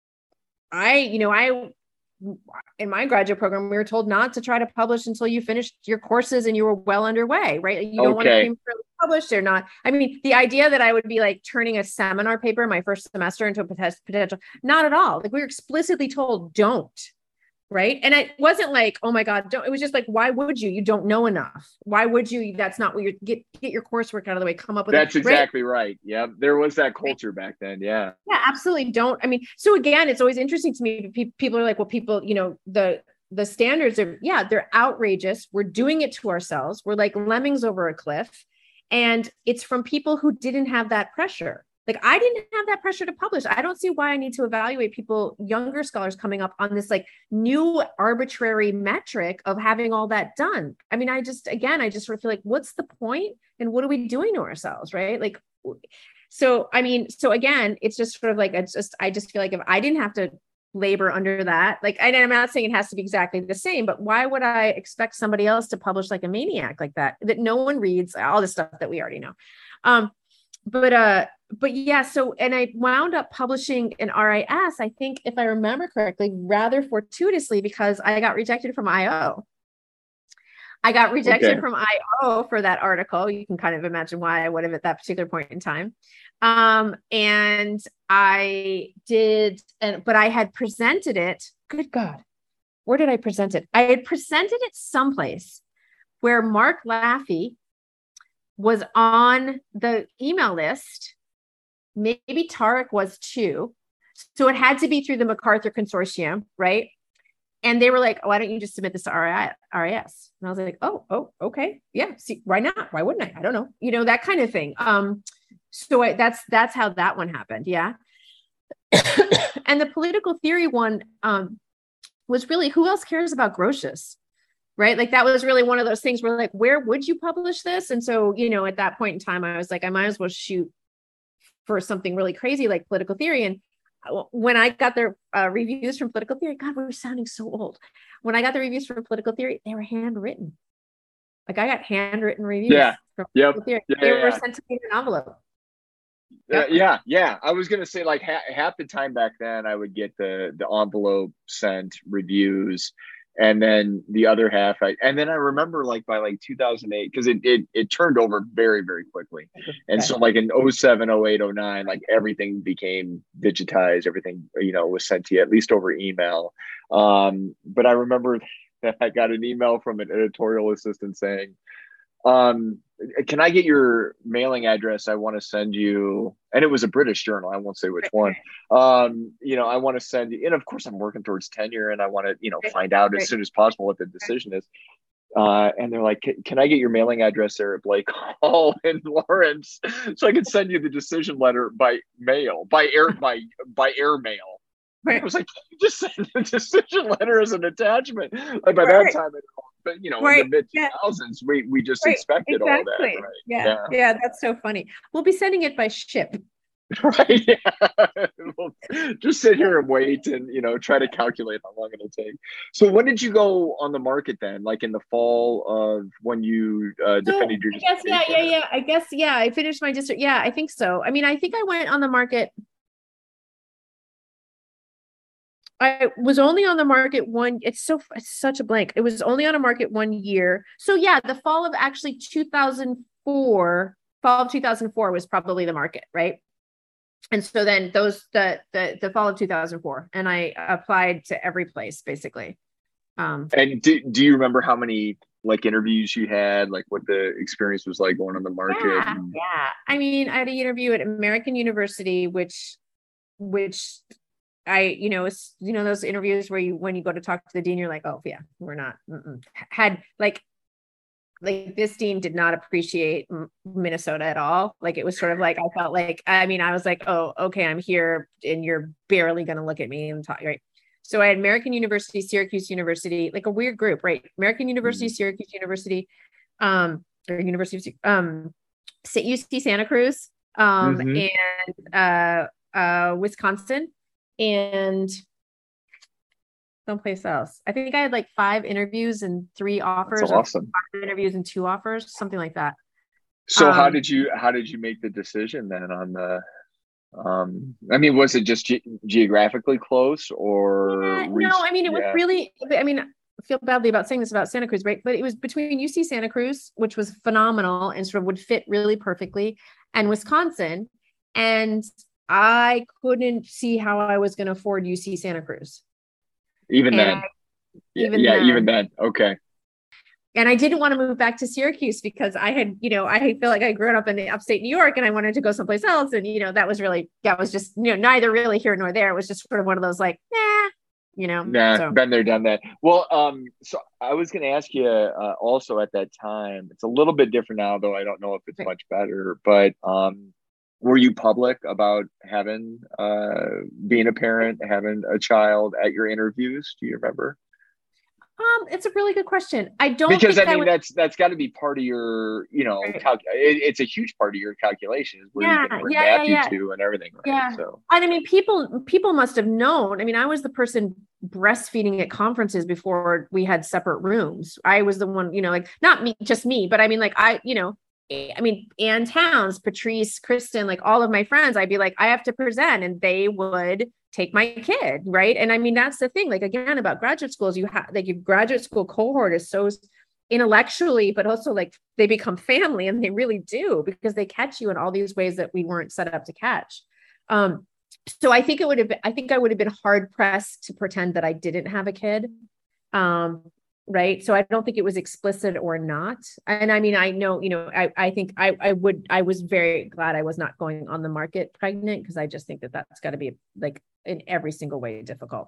I, you know, I, in my graduate program, we were told not to try to publish until you finished your courses and you were well underway, right? You don't want to Okay. prematurely publish or not. I mean, the idea that I would be like turning a seminar paper my first semester into a poten- potential, not at all. Like we were explicitly told, don't. Right. And it wasn't like, oh my God, don't, it was just like, why would you? You don't know enough. Why would you? That's not what you're get, get your coursework out of the way, come up with That's it, exactly right? right. Yeah. There was that culture back then. Yeah. Yeah, absolutely. Don't. I mean, so again, it's always interesting to me. Pe- People are like, well, people, you know, the, the standards are, yeah, they're outrageous. We're doing it to ourselves. We're like lemmings over a cliff. And it's from people who didn't have that pressure. Like I didn't have that pressure to publish. I don't see why I need to evaluate people, younger scholars coming up on this like new arbitrary metric of having all that done. I mean, I just, again, I just sort of feel like, what's the point and what are we doing to ourselves? Right. Like, so, I mean, so again, it's just sort of like, it's just, I just feel like if I didn't have to labor under that, like, and I'm not saying it has to be exactly the same, but why would I expect somebody else to publish like a maniac like that, that no one reads, all the stuff that we already know. Um, but, uh, but yeah, so, and I wound up publishing in R I S, I think if I remember correctly, rather fortuitously, because I got rejected from I O. I got rejected Okay. from I O for that article. You can kind of imagine why I would have at that particular point in time. Um, and I did, and but I had presented it. Good God, where did I present it? I had presented it someplace where Mark Laffey was on the email list. Maybe Tarek was too. So it had to be through the MacArthur Consortium, right? And they were like, why don't you just submit this to R I S? And I was like, oh, oh, okay. Yeah. See, why not? Why wouldn't I? I don't know. You know, that kind of thing. Um, so I, that's, that's how that one happened. Yeah. And the political theory one um, was really, who else cares about Grotius? Right. Like that was really one of those things where like, where would you publish this? And so, you know, at that point in time, I was like, I might as well shoot for something really crazy like political theory. And when I got the uh, reviews from political theory, God, we were sounding so old. When I got the reviews from political theory, they were handwritten. Like I got handwritten reviews Yeah. from Yep. political theory. Yeah, They yeah, were yeah. sent to me in an envelope. Uh, yeah, yeah. I was gonna say like ha- half the time back then, I would get the the envelope sent reviews, and then the other half, I and then I remember like by like two thousand eight because it, it it turned over very very quickly, and Okay. so like in oh seven, oh eight, oh nine, like everything became digitized. Everything you know was sent to you at least over email. Um, but I remember that I got an email from an editorial assistant saying, um can I get your mailing address? I want to send you, and it was a British journal, I won't say which one. Um you know I want to send you, and of course I'm working towards tenure and I want to you know find out as soon as possible what the decision is. Uh and they're like, can I get your mailing address there at Blake Hall in Lawrence so I can send you the decision letter by mail, by air by by air mail. Right. I was like, you just send the decision letter as an attachment. Like by Right. that time, it, but you know, Right. in the mid two Yeah. thousands, we we just Right. expected all that, Exactly. right? Yeah. Yeah. yeah. That's so funny. We'll be sending it by ship. Right. Yeah. We'll just sit here and wait and you know try to calculate how long it'll take. So when did you go on the market then? Like in the fall of when you uh, So defended your I guess, yeah, yeah, dissertation? yeah. I guess, yeah, I finished my district. Yeah, I think so. I mean, I think I went on the market. I was only on the market one. It's so it's such a blank. It was only on a market one year. So yeah, the fall of actually two thousand four, fall of two thousand four was probably the market, right? And so then those the the the fall of two thousand four, and I applied to every place basically. Um, and do, do you remember how many like interviews you had, like what the experience was like going on the market? Yeah, and- yeah. I mean, I had an interview at American University, which which I, you know, it's, you know, those interviews where you, when you go to talk to the dean, you're like, oh yeah, we're not, mm-mm. had like, like this dean did not appreciate Minnesota at all. Like, it was sort of like, I felt like, I mean, I was like, oh, okay, I'm here and you're barely going to look at me and talk, right? So I had American University, Syracuse University, like a weird group, right? American University, mm-hmm. Syracuse University, um, or University, um, U C Santa Cruz, um, mm-hmm. and, uh, uh, Wisconsin, and someplace else. I think I had like five interviews and three offers. That's awesome. Five interviews and two offers, something like that. So um, how did you how did you make the decision then on the? Um, I mean, was it just ge- geographically close, or yeah, re- no? I mean, it yeah. was really. I mean, I feel badly about saying this about Santa Cruz, right? But it was between U C Santa Cruz, which was phenomenal and sort of would fit really perfectly, and Wisconsin, and I couldn't see how I was going to afford U C Santa Cruz. Even and then. I, even yeah, then. even then. Okay. And I didn't want to move back to Syracuse because I had, you know, I feel like I grew up in the upstate New York and I wanted to go someplace else. And, you know, that was really, that was just, you know, neither really here nor there. It was just sort of one of those like, nah, you know. Nah, so. Been there, done that. Well, um, so I was going to ask you uh, also at that time, it's a little bit different now, though I don't know if it's right. much better, but um, were you public about having, uh, being a parent, having a child at your interviews? Do you remember? Um, it's a really good question. I don't because think I mean would... that's that's got to be part of your, you know, right. cal- it, it's a huge part of your calculations where yeah, you can bring yeah, Matthew yeah, yeah. to and everything. Right? Yeah. So and I mean, people people must have known. I mean, I was the person breastfeeding at conferences before we had separate rooms. I was the one, you know, like not me, just me, but I mean, like I, you know. I mean, Ann Towns, Patrice, Kristen, like all of my friends, I'd be like, I have to present, and they would take my kid. Right. And I mean, that's the thing, like, again, about graduate schools, you have like your graduate school cohort is so intellectually, but also like they become family, and they really do, because they catch you in all these ways that we weren't set up to catch. Um, so I think it would have been, I think I would have been hard pressed to pretend that I didn't have a kid. Um, Right. So I don't think it was explicit or not. And I mean, I know, you know, I, I think I, I would, I was very glad I was not going on the market pregnant, because I just think that that's got to be like in every single way difficult.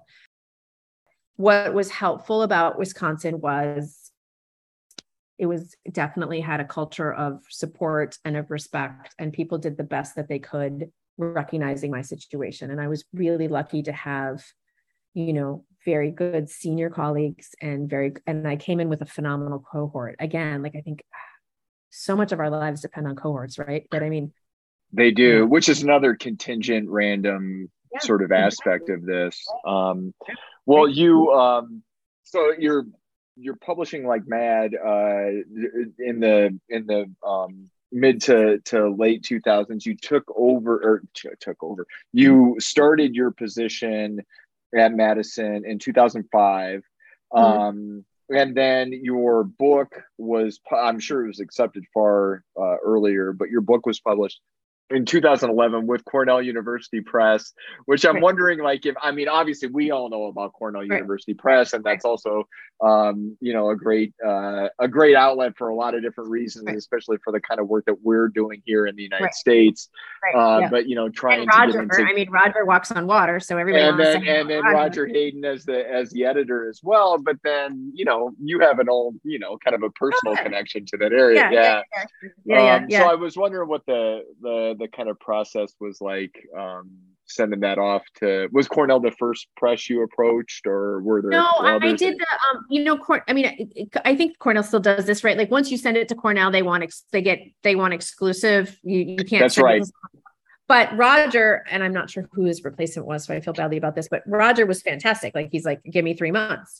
What was helpful about Wisconsin was it was definitely had a culture of support and of respect, and people did the best that they could, recognizing my situation. And I was really lucky to have, you know, very good senior colleagues and very, and I came in with a phenomenal cohort. Again, like I think so much of our lives depend on cohorts, right? But I mean, they do, yeah. Which is another contingent, random yeah. sort of aspect of this. Um, well, you, um, so you're, you're publishing like mad uh, in the, in the um, mid to, to late two thousands. You took over or t- took over, you started your position at Madison in two thousand five. Mm-hmm. Um, and then your book was, I'm sure it was accepted far uh, earlier, but your book was published in two thousand eleven with Cornell University Press, which I'm right. wondering, like, if, I mean, obviously we all know about Cornell right. University Press, and that's right. also, um, you know, a great, uh, a great outlet for a lot of different reasons, right. especially for the kind of work that we're doing here in the United right. States. Right. Uh, yeah. But, you know, trying and Roger, to get into, I mean, Roger walks on water, so everybody and wants then, to and then Roger. Roger Hayden as the, as the editor as well. But then, you know, you have an old, you know, kind of a personal oh, yeah. connection to that area. Yeah. Yeah. Yeah. yeah, yeah, yeah, um, yeah. So I was wondering what the, the, the kind of process was like, um, sending that off to, was Cornell the first press you approached, or were there? No, I did the, um, you know, Cor- I mean, I, I think Cornell still does this, right? Like once you send it to Cornell, they want, ex- they get, they want exclusive. You, you can't. That's right. It. But Roger, and I'm not sure who his replacement was, so I feel badly about this, but Roger was fantastic. Like, he's like, give me three months.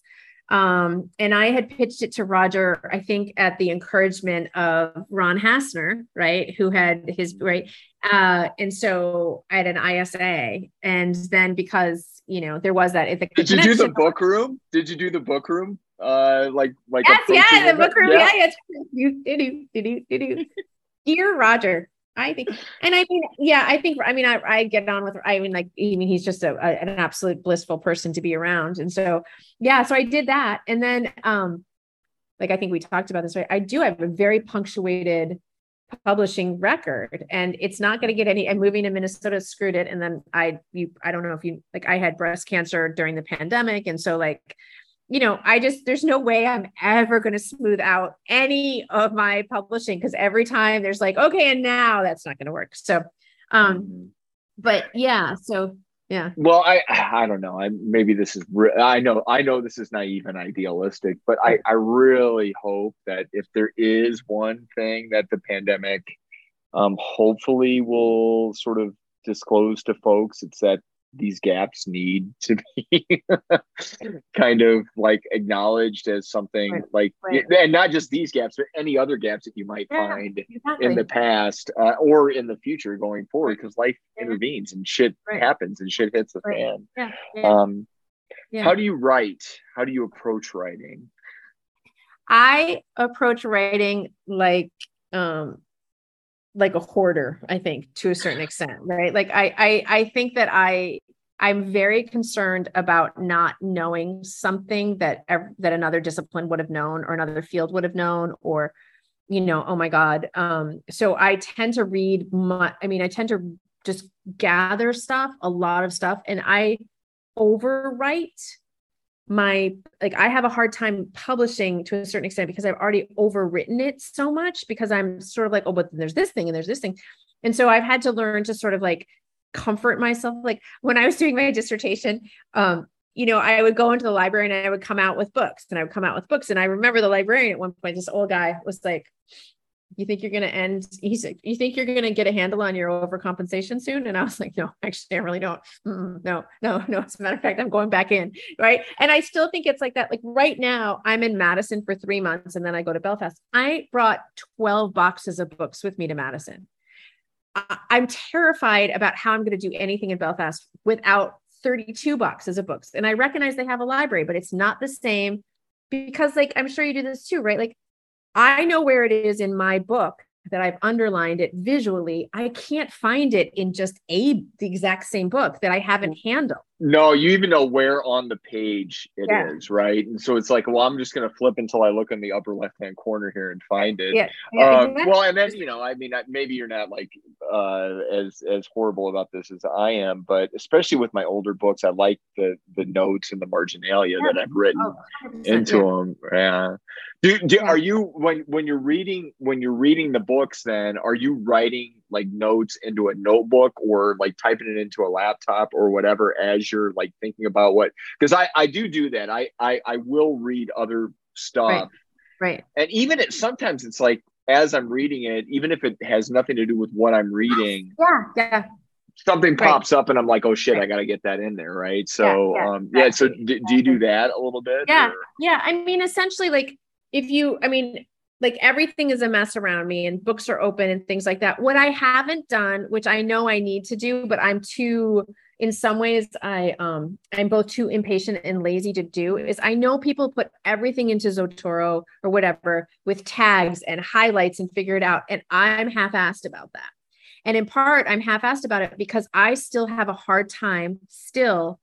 Um, and I had pitched it to Roger, I think at the encouragement of Ron Hassner, right, who had his, right. Uh, and so I had an I S A, and then because, you know, there was that. The Did you do the book room? Did you do the book room? Uh, like, like, yes, yeah, the book room. Yeah, yeah. You do, do, do, do, do. Dear Roger, I think, and I mean, yeah, I think, I mean, I, I get on with, I mean, like, I mean, he's just a, a, an absolute blissful person to be around. And so, yeah, so I did that. And then, um, like, I think we talked about this, right? I do have a very punctuated publishing record, and it's not going to get any, and moving to Minnesota screwed it. And then I, you, I don't know if you, like, I had breast cancer during the pandemic. And so like, you know, I just, there's no way I'm ever going to smooth out any of my publishing, because every time there's like, okay, and now that's not going to work. So, um, but yeah, so yeah. Well, I, I don't know. I, maybe this is, re- I know, I know this is naive and idealistic, but I, I really hope that if there is one thing that the pandemic, um, hopefully will sort of disclose to folks, it's that these gaps need to be kind of like acknowledged as something right, like, right. And not just these gaps, but any other gaps that you might yeah, find exactly. in the past uh, or in the future going forward, because life yeah. intervenes and shit right. happens and shit hits the right. fan. Yeah. Yeah. Um, yeah. How do you write? How do you approach writing? I approach writing like, um, like a hoarder, I think, to a certain extent, right? Like I, I, I think that I, I'm very concerned about not knowing something that, that another discipline would have known, or another field would have known, or, you know, oh my God. Um, so I tend to read my, I mean, I tend to just gather stuff, a lot of stuff, and I overwrite my, like, I have a hard time publishing to a certain extent because I've already overwritten it so much, because I'm sort of like, oh, but there's this thing and there's this thing. And so I've had to learn to sort of like comfort myself. Like when I was doing my dissertation, um, you know, I would go into the library and I would come out with books and I would come out with books. And I remember the librarian at one point, this old guy was like, you think you're going to end, he's like, you think you're going to get a handle on your overcompensation soon? And I was like, no, actually, I really don't. Mm-mm, no, no, no. As a matter of fact, I'm going back in. Right. And I still think it's like that. Like right now I'm in Madison for three months and then I go to Belfast. I brought twelve boxes of books with me to Madison. I- I'm terrified about how I'm going to do anything in Belfast without thirty-two boxes of books. And I recognize they have a library, but it's not the same, because like, I'm sure you do this too, right? Like, I know where it is in my book that I've underlined it visually. I can't find it in just a the exact same book that I haven't handled. No, you even know where on the page it yeah. is, right? And so it's like, well, I'm just going to flip until I look in the upper left-hand corner here and find it. Yeah. yeah um, exactly. Well, and then, you know, I mean, maybe you're not like uh, as as horrible about this as I am, but especially with my older books, I like the the notes and the marginalia yeah. that I've written oh, into yeah. them. Yeah. Do, do, yeah. Are you when when you're reading when you're reading the books? Then are you writing like notes into a notebook or like typing it into a laptop or whatever as you're like thinking about what? Because I I do do that. I I I will read other stuff, right? right. And even it sometimes it's like as I'm reading it, even if it has nothing to do with what I'm reading. Yeah. Yeah. Something pops right. up and I'm like, oh shit, right. I got to get that in there. Right. So, yeah, yeah, um, yeah. So exactly. do, do you do that a little bit? Yeah. Or? Yeah. I mean, essentially like if you, I mean, like everything is a mess around me and books are open and things like that. What I haven't done, which I know I need to do, but I'm too, in some ways I, um, I'm both too impatient and lazy to do, is I know people put everything into Zotero or whatever with tags and highlights and figure it out. And I'm half-assed about that. And in part, I'm half-assed about it because I still have a hard time still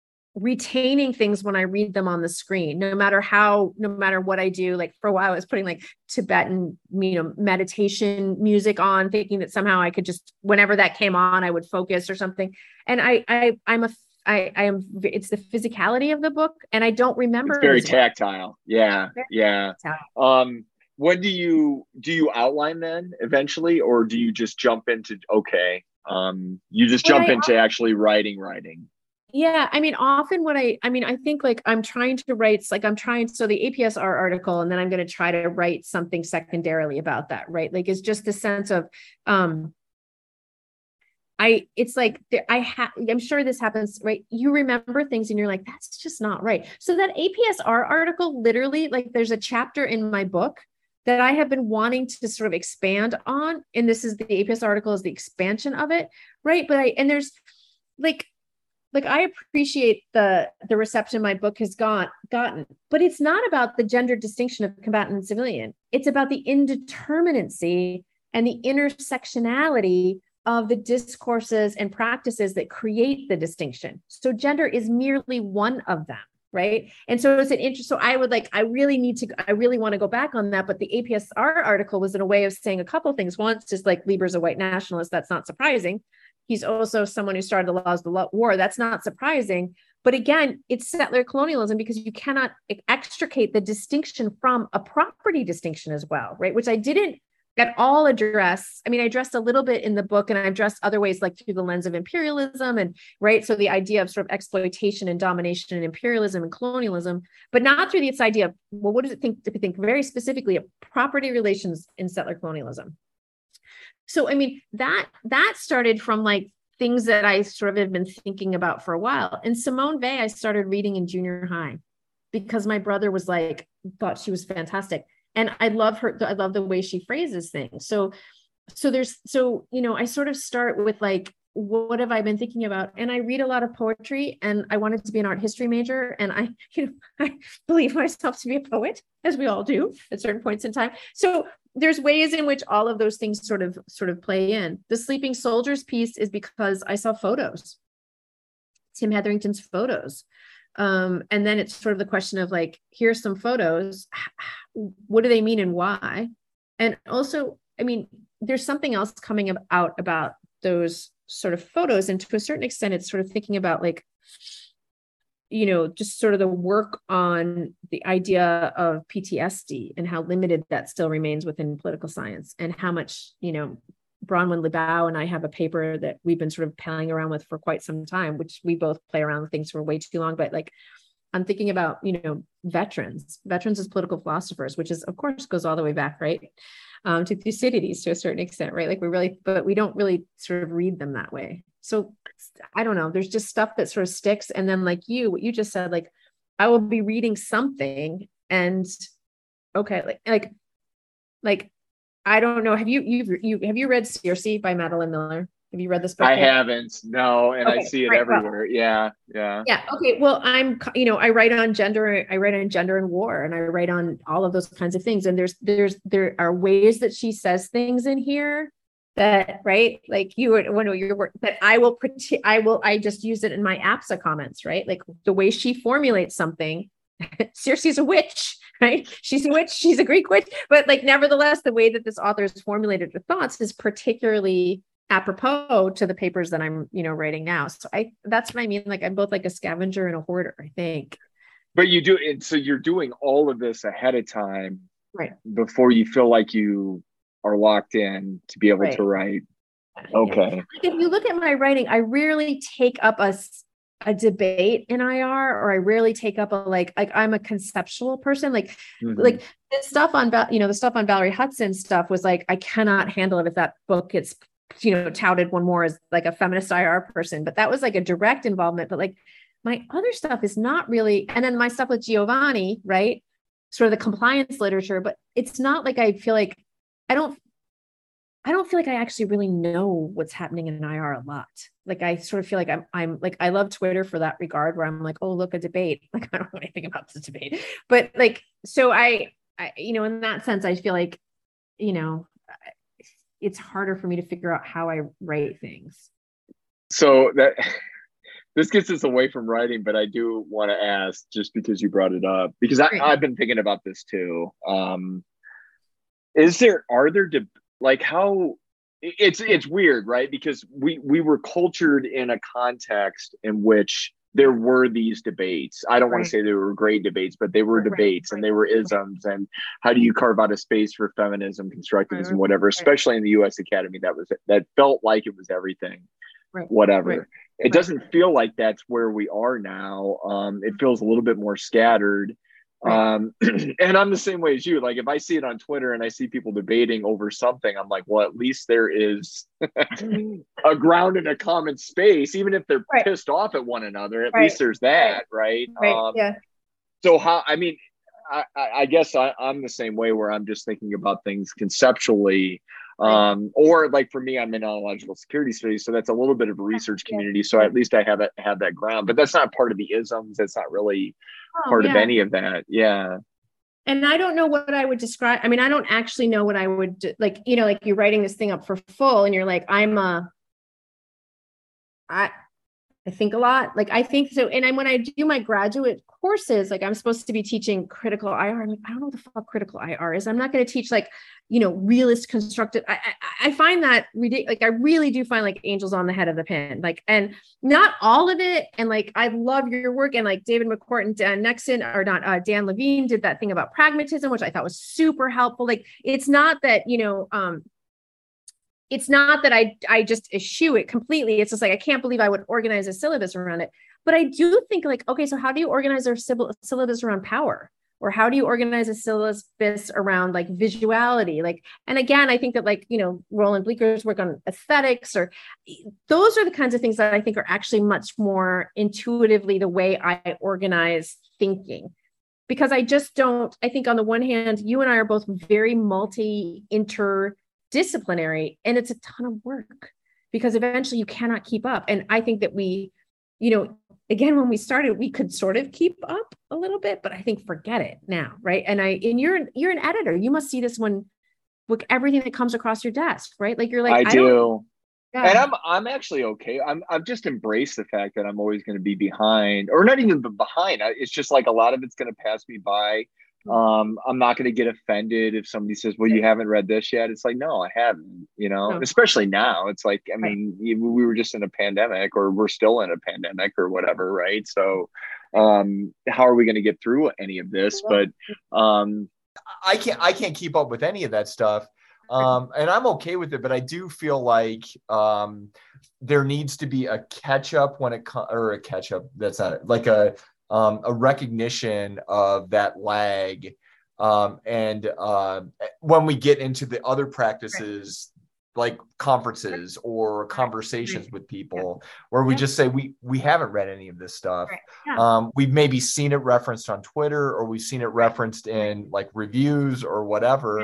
retaining things when I read them on the screen, no matter how, no matter what I do. Like for a while I was putting like Tibetan, you know, meditation music on, thinking that somehow I could just, whenever that came on, I would focus or something. And I, I, I'm a, I, I am, it's the physicality of the book. And I don't remember. It's very it well. tactile. Yeah. Very yeah. Tactile. Um, when do you, do you outline then eventually, or do you just jump into, okay. Um, you just jump I, into actually writing, writing. Yeah. I mean, often what I, I mean, I think like I'm trying to write, like I'm trying, so the A P S R article, and then I'm going to try to write something secondarily about that, right? Like, it's just the sense of, um, I, it's like, there, I have, I'm sure this happens, right? You remember things and you're like, that's just not right. So that A P S R article, literally, like there's a chapter in my book that I have been wanting to sort of expand on. And this is the A P S article is the expansion of it. Right. But I, and there's like, like I appreciate the, the reception my book has got, gotten, but it's not about the gender distinction of combatant and civilian. It's about the indeterminacy and the intersectionality of the discourses and practices that create the distinction. So gender is merely one of them, right? And so it's an interest. So I would like, I really need to, I really want to go back on that. But the A P S R article was in a way of saying a couple of things. One, just like Lieber's a white nationalist, that's not surprising. He's also someone who started the laws of the war. That's not surprising. But again, it's settler colonialism because you cannot extricate the distinction from a property distinction as well, right? Which I didn't at all address. I mean, I addressed a little bit in the book, and I addressed other ways, like through the lens of imperialism and right. So the idea of sort of exploitation and domination and imperialism and colonialism, but not through this idea of, well, what does it think to think very specifically of property relations in settler colonialism? So, I mean, that, that started from like things that I sort of have been thinking about for a while. And Simone Weil, I started reading in junior high because my brother was like, thought she was fantastic. And I love her. I love the way she phrases things. So, so there's, so, you know, I sort of start with like, what have I been thinking about? And I read a lot of poetry, and I wanted to be an art history major. And I, you know, I believe myself to be a poet, as we all do at certain points in time. So there's ways in which all of those things sort of, sort of play in. The Sleeping Soldiers piece is because I saw photos, Tim Hetherington's photos. Um, and then it's sort of the question of like, here's some photos. What do they mean and why? And also, I mean, there's something else coming out about those sort of photos. And to a certain extent, it's sort of thinking about like, you know, just sort of the work on the idea of P T S D and how limited that still remains within political science, and how much, you know, Bronwyn Liebau and I have a paper that we've been sort of playing around with for quite some time, which we both play around with things for way too long. But like, I'm thinking about, you know, veterans, veterans as political philosophers, which is, of course, goes all the way back, right, um, to Thucydides to a certain extent, right? Like we really, but we don't really sort of read them that way. So I don't know, there's just stuff that sort of sticks. And then like you, what you just said, like, I will be reading something and okay, like, like, like, I don't know. Have you, you've, you, have you read Circe by Madeline Miller? Have you read this book? I yet? haven't. No. And okay, I see it right, everywhere. Well, yeah. Yeah. Yeah. Okay. Well, I'm, you know, I write on gender, I write on gender and war, and I write on all of those kinds of things. And there's, there's, there are ways that she says things in here that, right. Like you would, when you're work that I will, I will, I just use it in my A P S A comments, right? Like the way she formulates something, Circe's a witch, right? She's a witch, she's a Greek witch, but like, nevertheless, the way that this author has formulated her thoughts is particularly apropos to the papers that I'm, you know, writing now. So I, that's what I mean. Like I'm both like a scavenger and a hoarder, I think. But you do it. So you're doing all of this ahead of time, right? Before you feel like you are locked in to be able right. to write. Okay. Like if you look at my writing, I rarely take up a, a debate in I R, or I rarely take up a, like, like I'm a conceptual person. Like, mm-hmm. like the stuff on, you know, the stuff on Valerie Hudson stuff was like, I cannot handle it if that book gets, you know, touted one more as like a feminist I R person, but that was like a direct involvement. But like my other stuff is not really, and then my stuff with Giovanni, right? Sort of the compliance literature, but it's not like I feel like I don't, I don't feel like I actually really know what's happening in I R a lot. Like I sort of feel like I'm, I'm like, I love Twitter for that regard where I'm like, oh, look, a debate. Like, I don't know anything about this debate, but like, so I, I, you know, in that sense, I feel like, you know, it's harder for me to figure out how I write things. So that this gets us away from writing, but I do want to ask, just because you brought it up, because I, I've been thinking about this too. Um, is there, are there, de- like how, it's, it's weird, right? Because we, we were cultured in a context in which there were these debates. I don't right. want to say they were great debates, but they were right. debates right. and they were isms. And how do you carve out a space for feminism, constructivism, right. whatever, especially right. in the U S Academy, that was, that felt like it was everything, right. whatever. Right. It right. doesn't feel like that's where we are now. Um, it feels a little bit more scattered. Right. Um, and I'm the same way as you. Like if I see it on Twitter and I see people debating over something, I'm like, well, at least there is a ground in a common space, even if they're Right. pissed off at one another. At Right. least there's that, right? Right. Um, Yeah. so how? I mean, I, I I guess I, I'm the same way where I'm just thinking about things conceptually. Right. Um, or like for me, I'm in ontological security studies, so that's a little bit of a research Yeah. community. So at least I have it have that ground, but that's not part of the isms. That's not really Oh, part of yeah. any of that. Yeah. And I don't know what I would describe. I mean, I don't actually know what I would do. Like, you know, like you're writing this thing up for full and you're like, I'm a, I, I think a lot. Like I think so. And I, when I do my graduate courses, like I'm supposed to be teaching critical I R. I'm like, I don't know what the fuck critical I R is. I'm not going to teach like, you know, realist constructive. I, I, I find that ridiculous. Like I really do find like angels on the head of the pin, like, and not all of it. And like, I love your work. And like David McCourt and Dan Nexon or not, uh, Dan Levine did that thing about pragmatism, which I thought was super helpful. Like, it's not that, you know, um, it's not that I, I just eschew it completely. It's just like, I can't believe I would organize a syllabus around it. But I do think like, okay, so how do you organize a syllabus around power? Or how do you organize a syllabus around like visuality? Like, and again, I think that like, you know, Roland Bleeker's work on aesthetics, or those are the kinds of things that I think are actually much more intuitively the way I organize thinking. Because I just don't, I think on the one hand, you and I are both very multi interdisciplinary, and it's a ton of work because eventually you cannot keep up. And I think that we, you know, again, when we started, we could sort of keep up a little bit, but I think forget it now, right? And I, and you're, you're an editor. You must see this when, look, everything that comes across your desk, right? Like you're like, I I do. don't, yeah. And I'm I'm actually okay. I'm I've just embraced the fact that I'm always going to be behind, or not even behind. It's just like a lot of it's going to pass me by. Um, I'm not going to get offended if somebody says, "Well, you haven't read this yet." It's like, no, I haven't. You know, No. especially now. It's like, I mean, we were just in a pandemic, or we're still in a pandemic, or whatever, right? So, um, how are we going to get through any of this? But um, I can't I can't keep up with any of that stuff. Um, and I'm okay with it, but I do feel like um, there needs to be a catch up when it comes, or a catch up. That's not it. Like a um, a recognition of that lag. Um, and uh, when we get into the other practices, like conferences or conversations with people, where we just say we we haven't read any of this stuff. Um, we've maybe seen it referenced on Twitter, or we've seen it referenced in like reviews or whatever.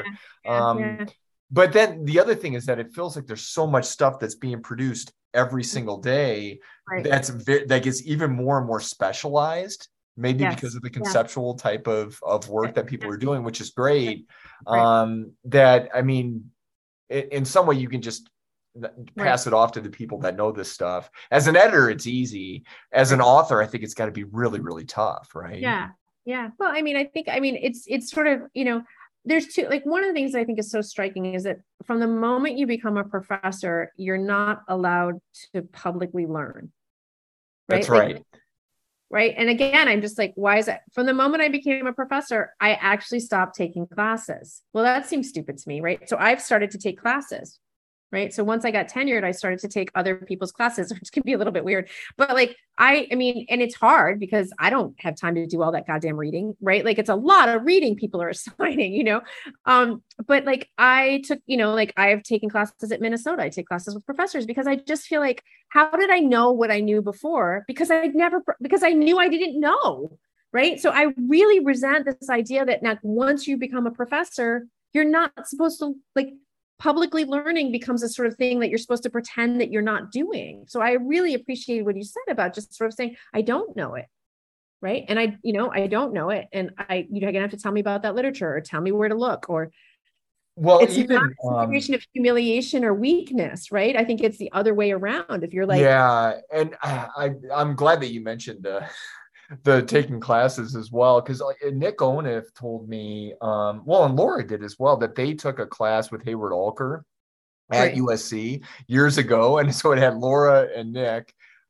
Um, But then the other thing is that it feels like there's so much stuff that's being produced every single day right. that's that gets even more and more specialized, maybe yes. because of the conceptual yeah. type of, of work that people are doing, which is great. Right. Um, that, I mean, in, in some way you can just pass right. it off to the people that know this stuff. As an editor, it's easy. As an author, I think it's got to be really, really tough, right? Yeah. Yeah. Well, I mean, I think, I mean, it's, it's sort of, you know, there's two, like one of the things that I think is so striking is that from the moment you become a professor, you're not allowed to publicly learn. Right? That's right. Like, right. And again, I'm just like, why is that? From the moment I became a professor, I actually stopped taking classes. Well, that seems stupid to me, right? So I've started to take classes. Right. So once I got tenured, I started to take other people's classes, which can be a little bit weird. But like, I, I mean, and it's hard because I don't have time to do all that goddamn reading. Right. Like it's a lot of reading people are assigning, you know. Um, but like I took, you know, like I've taken classes at Minnesota. I take classes with professors because I just feel like, how did I know what I knew before? Because I never, because I knew I didn't know. Right. So I really resent this idea that now once you become a professor, you're not supposed to like, publicly learning becomes a sort of thing that you're supposed to pretend that you're not doing. So I really appreciated what you said about just sort of saying, I don't know it. Right. And I, you know, I don't know it. And I, you're going to have to tell me about that literature or tell me where to look, or well, it's even not a situation um, of humiliation or weakness. Right. I think it's the other way around. If you're like, yeah. And I, I I'm glad that you mentioned the, the taking classes as well, because like Nick Onif told me, um, well, and Laura did as well, that they took a class with Hayward Alker at right. U S C years ago, and so it had Laura and Nick,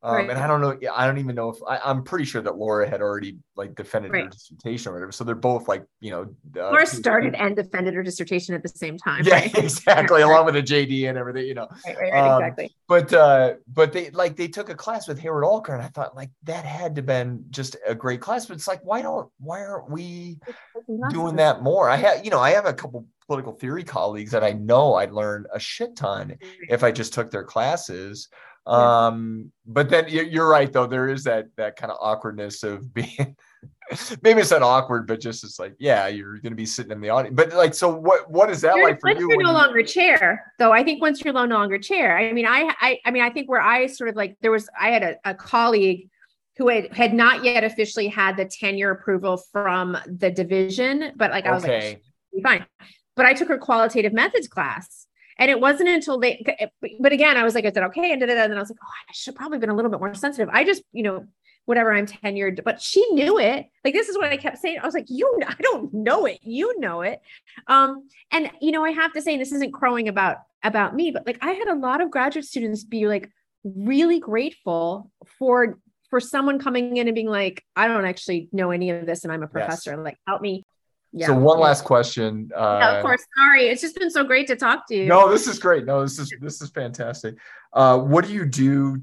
Um, Right. and I don't know, I don't even know if I, I'm pretty sure that Laura had already like defended her Right. dissertation or whatever. So they're both like, you know, uh, Laura started and defended her dissertation at the same time. yeah, Right. exactly. Along with a J D and everything, you know. Right, right, right, Um, exactly. But uh, but they like they took a class with Harold Alker, and I thought like that had to been just a great class. But it's like, why don't why aren't we doing that more? I have, you know, I have a couple political theory colleagues that I know I'd learn a shit ton if I just took their classes. Yeah. Um, but then you're right, though. There is that that kind of awkwardness of being, maybe it's not awkward, but just it's like, yeah, you're going to be sitting in the audience. But like, so what what is that You're, like for once you? you're when no you- longer chair, though, I think once you're no longer chair, I mean, I, I, I mean, I think where I sort of like, there was, I had a, a colleague who had, had not yet officially had the tenure approval from the division, but like, I was Okay. like, fine. But I took her qualitative methods class. And it wasn't until they, but again, I was like, I said, okay. And, da, da, da, and then I was like, oh, I should have probably been a little bit more sensitive. I just, you know, whatever, I'm tenured, but she knew it. Like, this is what I kept saying. I was like, you, I don't know it. You know it. Um, and, you know, I have to say, this isn't crowing about, about me, but like, I had a lot of graduate students be like really grateful for, for someone coming in and being like, I don't actually know any of this. And I'm a professor, Yes. like, help me. Yeah. So one last question. Uh, yeah, of course. Sorry. It's just been so great to talk to you. No, this is great. No, this is this is fantastic. Uh, what do you do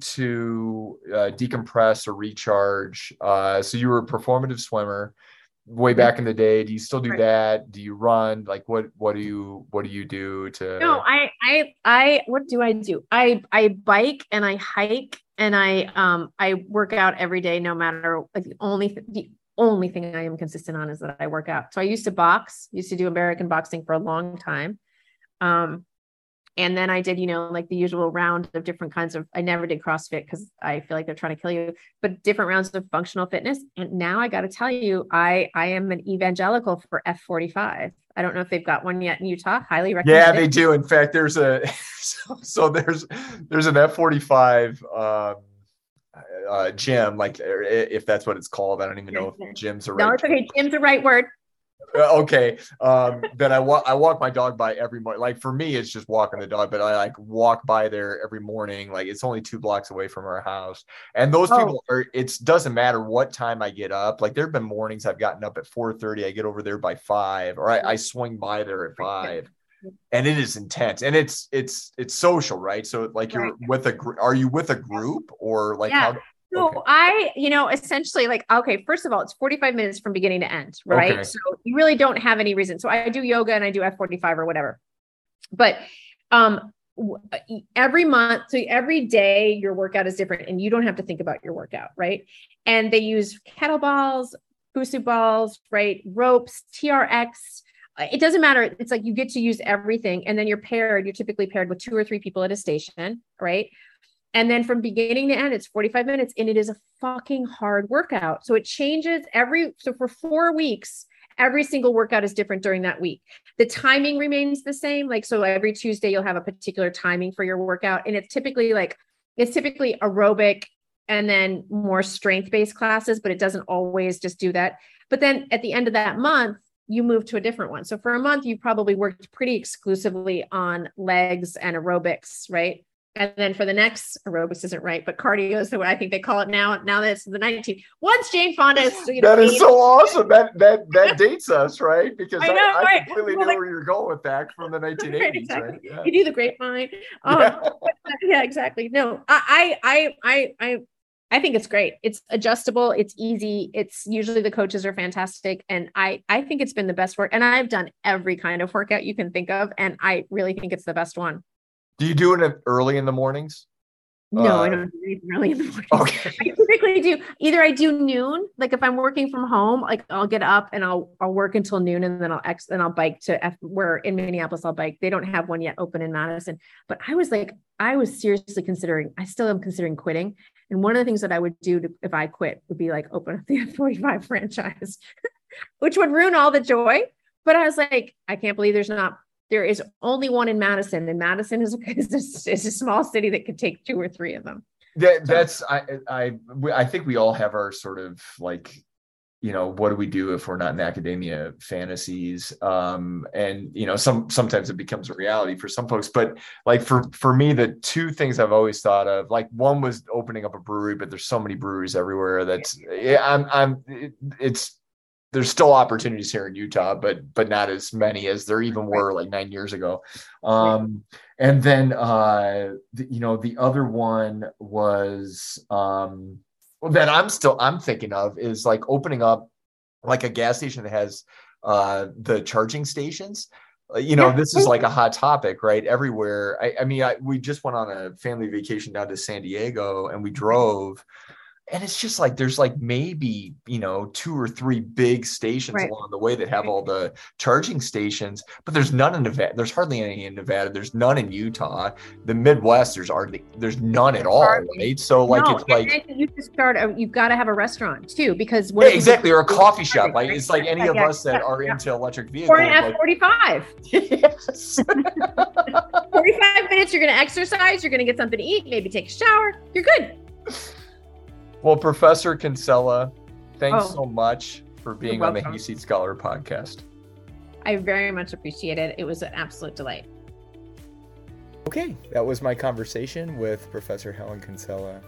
to uh, decompress or recharge? Uh, so you were a performative swimmer way back in the day. Do you still do Right. that? Do you run? Like what what do you what do you do to No, I, I, I, what do I do? I, I bike and I hike and I, um, I work out every day, no matter like the only, th- the only thing I am consistent on is that I work out. So I used to box, used to do American boxing for a long time. Um, and then I did, you know, like the usual round of different kinds of, I never did CrossFit because I feel like they're trying to kill you, but different rounds of functional fitness. And now I got to tell you, I, I am an evangelical for F forty-five. I don't know if they've got one yet in Utah. Highly recommend Yeah, it. they do. In fact, there's a so, so there's there's an F forty-five um uh gym, like if that's what it's called. I don't even know if gym's a right. No, it's okay. Gym's the right word. Okay. Um, that I walk, I walk my dog by every morning. Like for me, it's just walking the dog, but I like walk by there every morning. Like it's only two blocks away from our house. And those Oh. people are, it doesn't matter what time I get up. Like there've been mornings I've gotten up at four thirty. I get over there by five, or I, I swing by there at five. And it is intense, and it's, it's, it's social, right? So like you're Right. with a group, are you with a group or like Yeah. how? So Okay. I, you know, essentially like, okay, first of all, it's forty-five minutes from beginning to end, right? Okay. So you really don't have any reason. So I do yoga and I do F forty-five or whatever, but, um, w- every month, so every day your workout is different and you don't have to think about your workout, right? And they use kettlebells, Busu balls, right? Ropes, T R X. It doesn't matter. It's like you get to use everything. And then you're paired, you're typically paired with two or three people at a station, right? And then from beginning to end, it's forty-five minutes and it is a fucking hard workout. So it changes every, so for four weeks, every single workout is different during that week. The timing remains the same. Like, so every Tuesday you'll have a particular timing for your workout. And it's typically like, it's typically aerobic and then more strength-based classes, but it doesn't always just do that. But then at the end of that month, you move to a different one. So for a month, you probably worked pretty exclusively on legs and aerobics, right? And then for the next, aerobics isn't right, but cardio is the way I think they call it now. Now that it's the nineteenth. Once Jane Fonda is, you know, That is eight- so awesome. That that that dates us, right? Because I I, know, I, right? completely Well, knew like- where you're going with that from the nineteen eighties, Right, exactly. right? Yeah. You do the grapevine. Um, Yeah. but, yeah, exactly. No, I, I, I, I, I think it's great. It's adjustable. It's easy. It's usually the coaches are fantastic. And I, I think it's been the best work. And I've done every kind of workout you can think of. And I really think it's the best one. Do you do it early in the mornings? No, Uh, I don't do anything really in the morning. Okay. I typically do either I do noon, like if I'm working from home, like I'll get up and I'll I'll work until noon and then I'll ex then I'll bike to F where in Minneapolis I'll bike. They don't have one yet open in Madison. But I was like, I was seriously considering, I still am considering quitting. And one of the things that I would do to, if I quit would be like open up the F forty-five franchise, which would ruin all the joy. But I was like, I can't believe there's not There is only one in Madison, and Madison is, is, a, is a small city that could take two or three of them. That, that's I I I think we all have our sort of like you know, what do we do if we're not in academia fantasies? Um, and, you know, some, sometimes it becomes a reality for some folks, but like for, for me, the two things I've always thought of, like one was opening up a brewery, but there's so many breweries everywhere. That's yeah, I'm, I'm, it, it's, there's still opportunities here in Utah, but, but not as many as there even were like nine years ago. Um, and then, uh, the, you know, the other one was, um, that I'm still I'm thinking of is like opening up like a gas station that has uh, the charging stations. Uh, You know, Yeah. this is like a hot topic, right? Everywhere. I, I mean, I, we just went on a family vacation down to San Diego, and we drove, and it's just like there's like maybe, you know, two or three big stations Right. along the way that have all the charging stations, but there's none in Nevada. There's hardly any in Nevada. There's none in Utah. The Midwest, there's hardly there's none at all, right? So like no, it's like and you just start. A, you've got to have a restaurant too, because yeah, exactly, or a coffee shop. Like it's like any of Yeah, us that yeah, are yeah. into electric vehicles. Or an F like, forty-five. yes. forty-five minutes, you're going to exercise, you're going to get something to eat, maybe take a shower. You're good. Well, Professor Kinsella, thanks Oh. so much for being You're on the welcome. Hayseed Scholar podcast. I very much appreciate it. It was an absolute delight. Okay, that was my conversation with Professor Helen Kinsella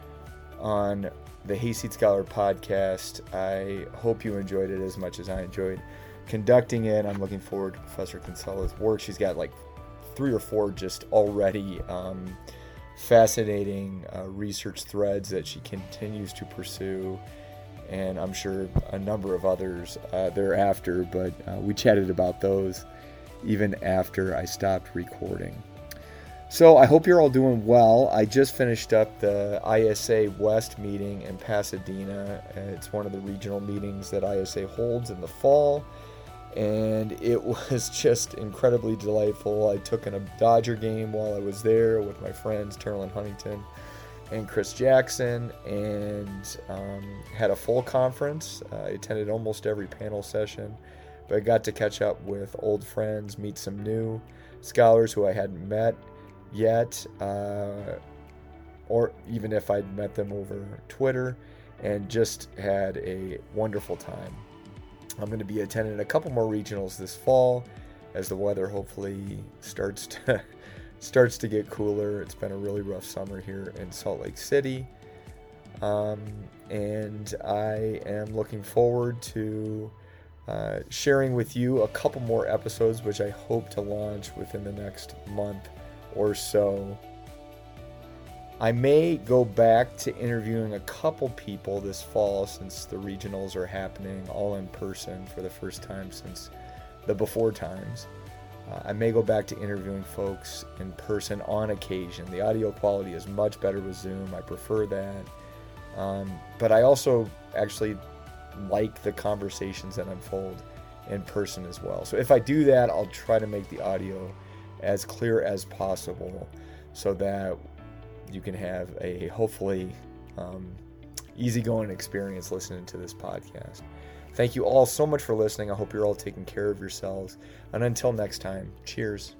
on the Hayseed Scholar podcast. I hope you enjoyed it as much as I enjoyed conducting it. I'm looking forward to Professor Kinsella's work. She's got like three or four just already um, fascinating uh, research threads that she continues to pursue, and I'm sure a number of others uh, thereafter, but uh, we chatted about those even after I stopped recording. So I hope you're all doing well. I just finished up the I S A West meeting in Pasadena. It's one of the regional meetings that I S A holds in the fall, and it was just incredibly delightful. I took in a Dodger game while I was there with my friends Terlin Huntington and Chris Jackson, and um, had a full conference. Uh, I attended almost every panel session, but I got to catch up with old friends, meet some new scholars who I hadn't met yet, uh, or even if I'd met them over Twitter, and just had a wonderful time. I'm going to be attending a couple more regionals this fall as the weather hopefully starts to starts to get cooler. It's been a really rough summer here in Salt Lake City, um, and I am looking forward to uh, sharing with you a couple more episodes, which I hope to launch within the next month or so. I may go back to interviewing a couple people this fall since the regionals are happening all in person for the first time since the before times. Uh, I may go back to interviewing folks in person on occasion. The audio quality is much better with Zoom. I prefer that. Um, but I also actually like the conversations that unfold in person as well. So if I do that, I'll try to make the audio as clear as possible so that you can have a hopefully um, easygoing experience listening to this podcast. Thank you all so much for listening. I hope you're all taking care of yourselves. And until next time, cheers.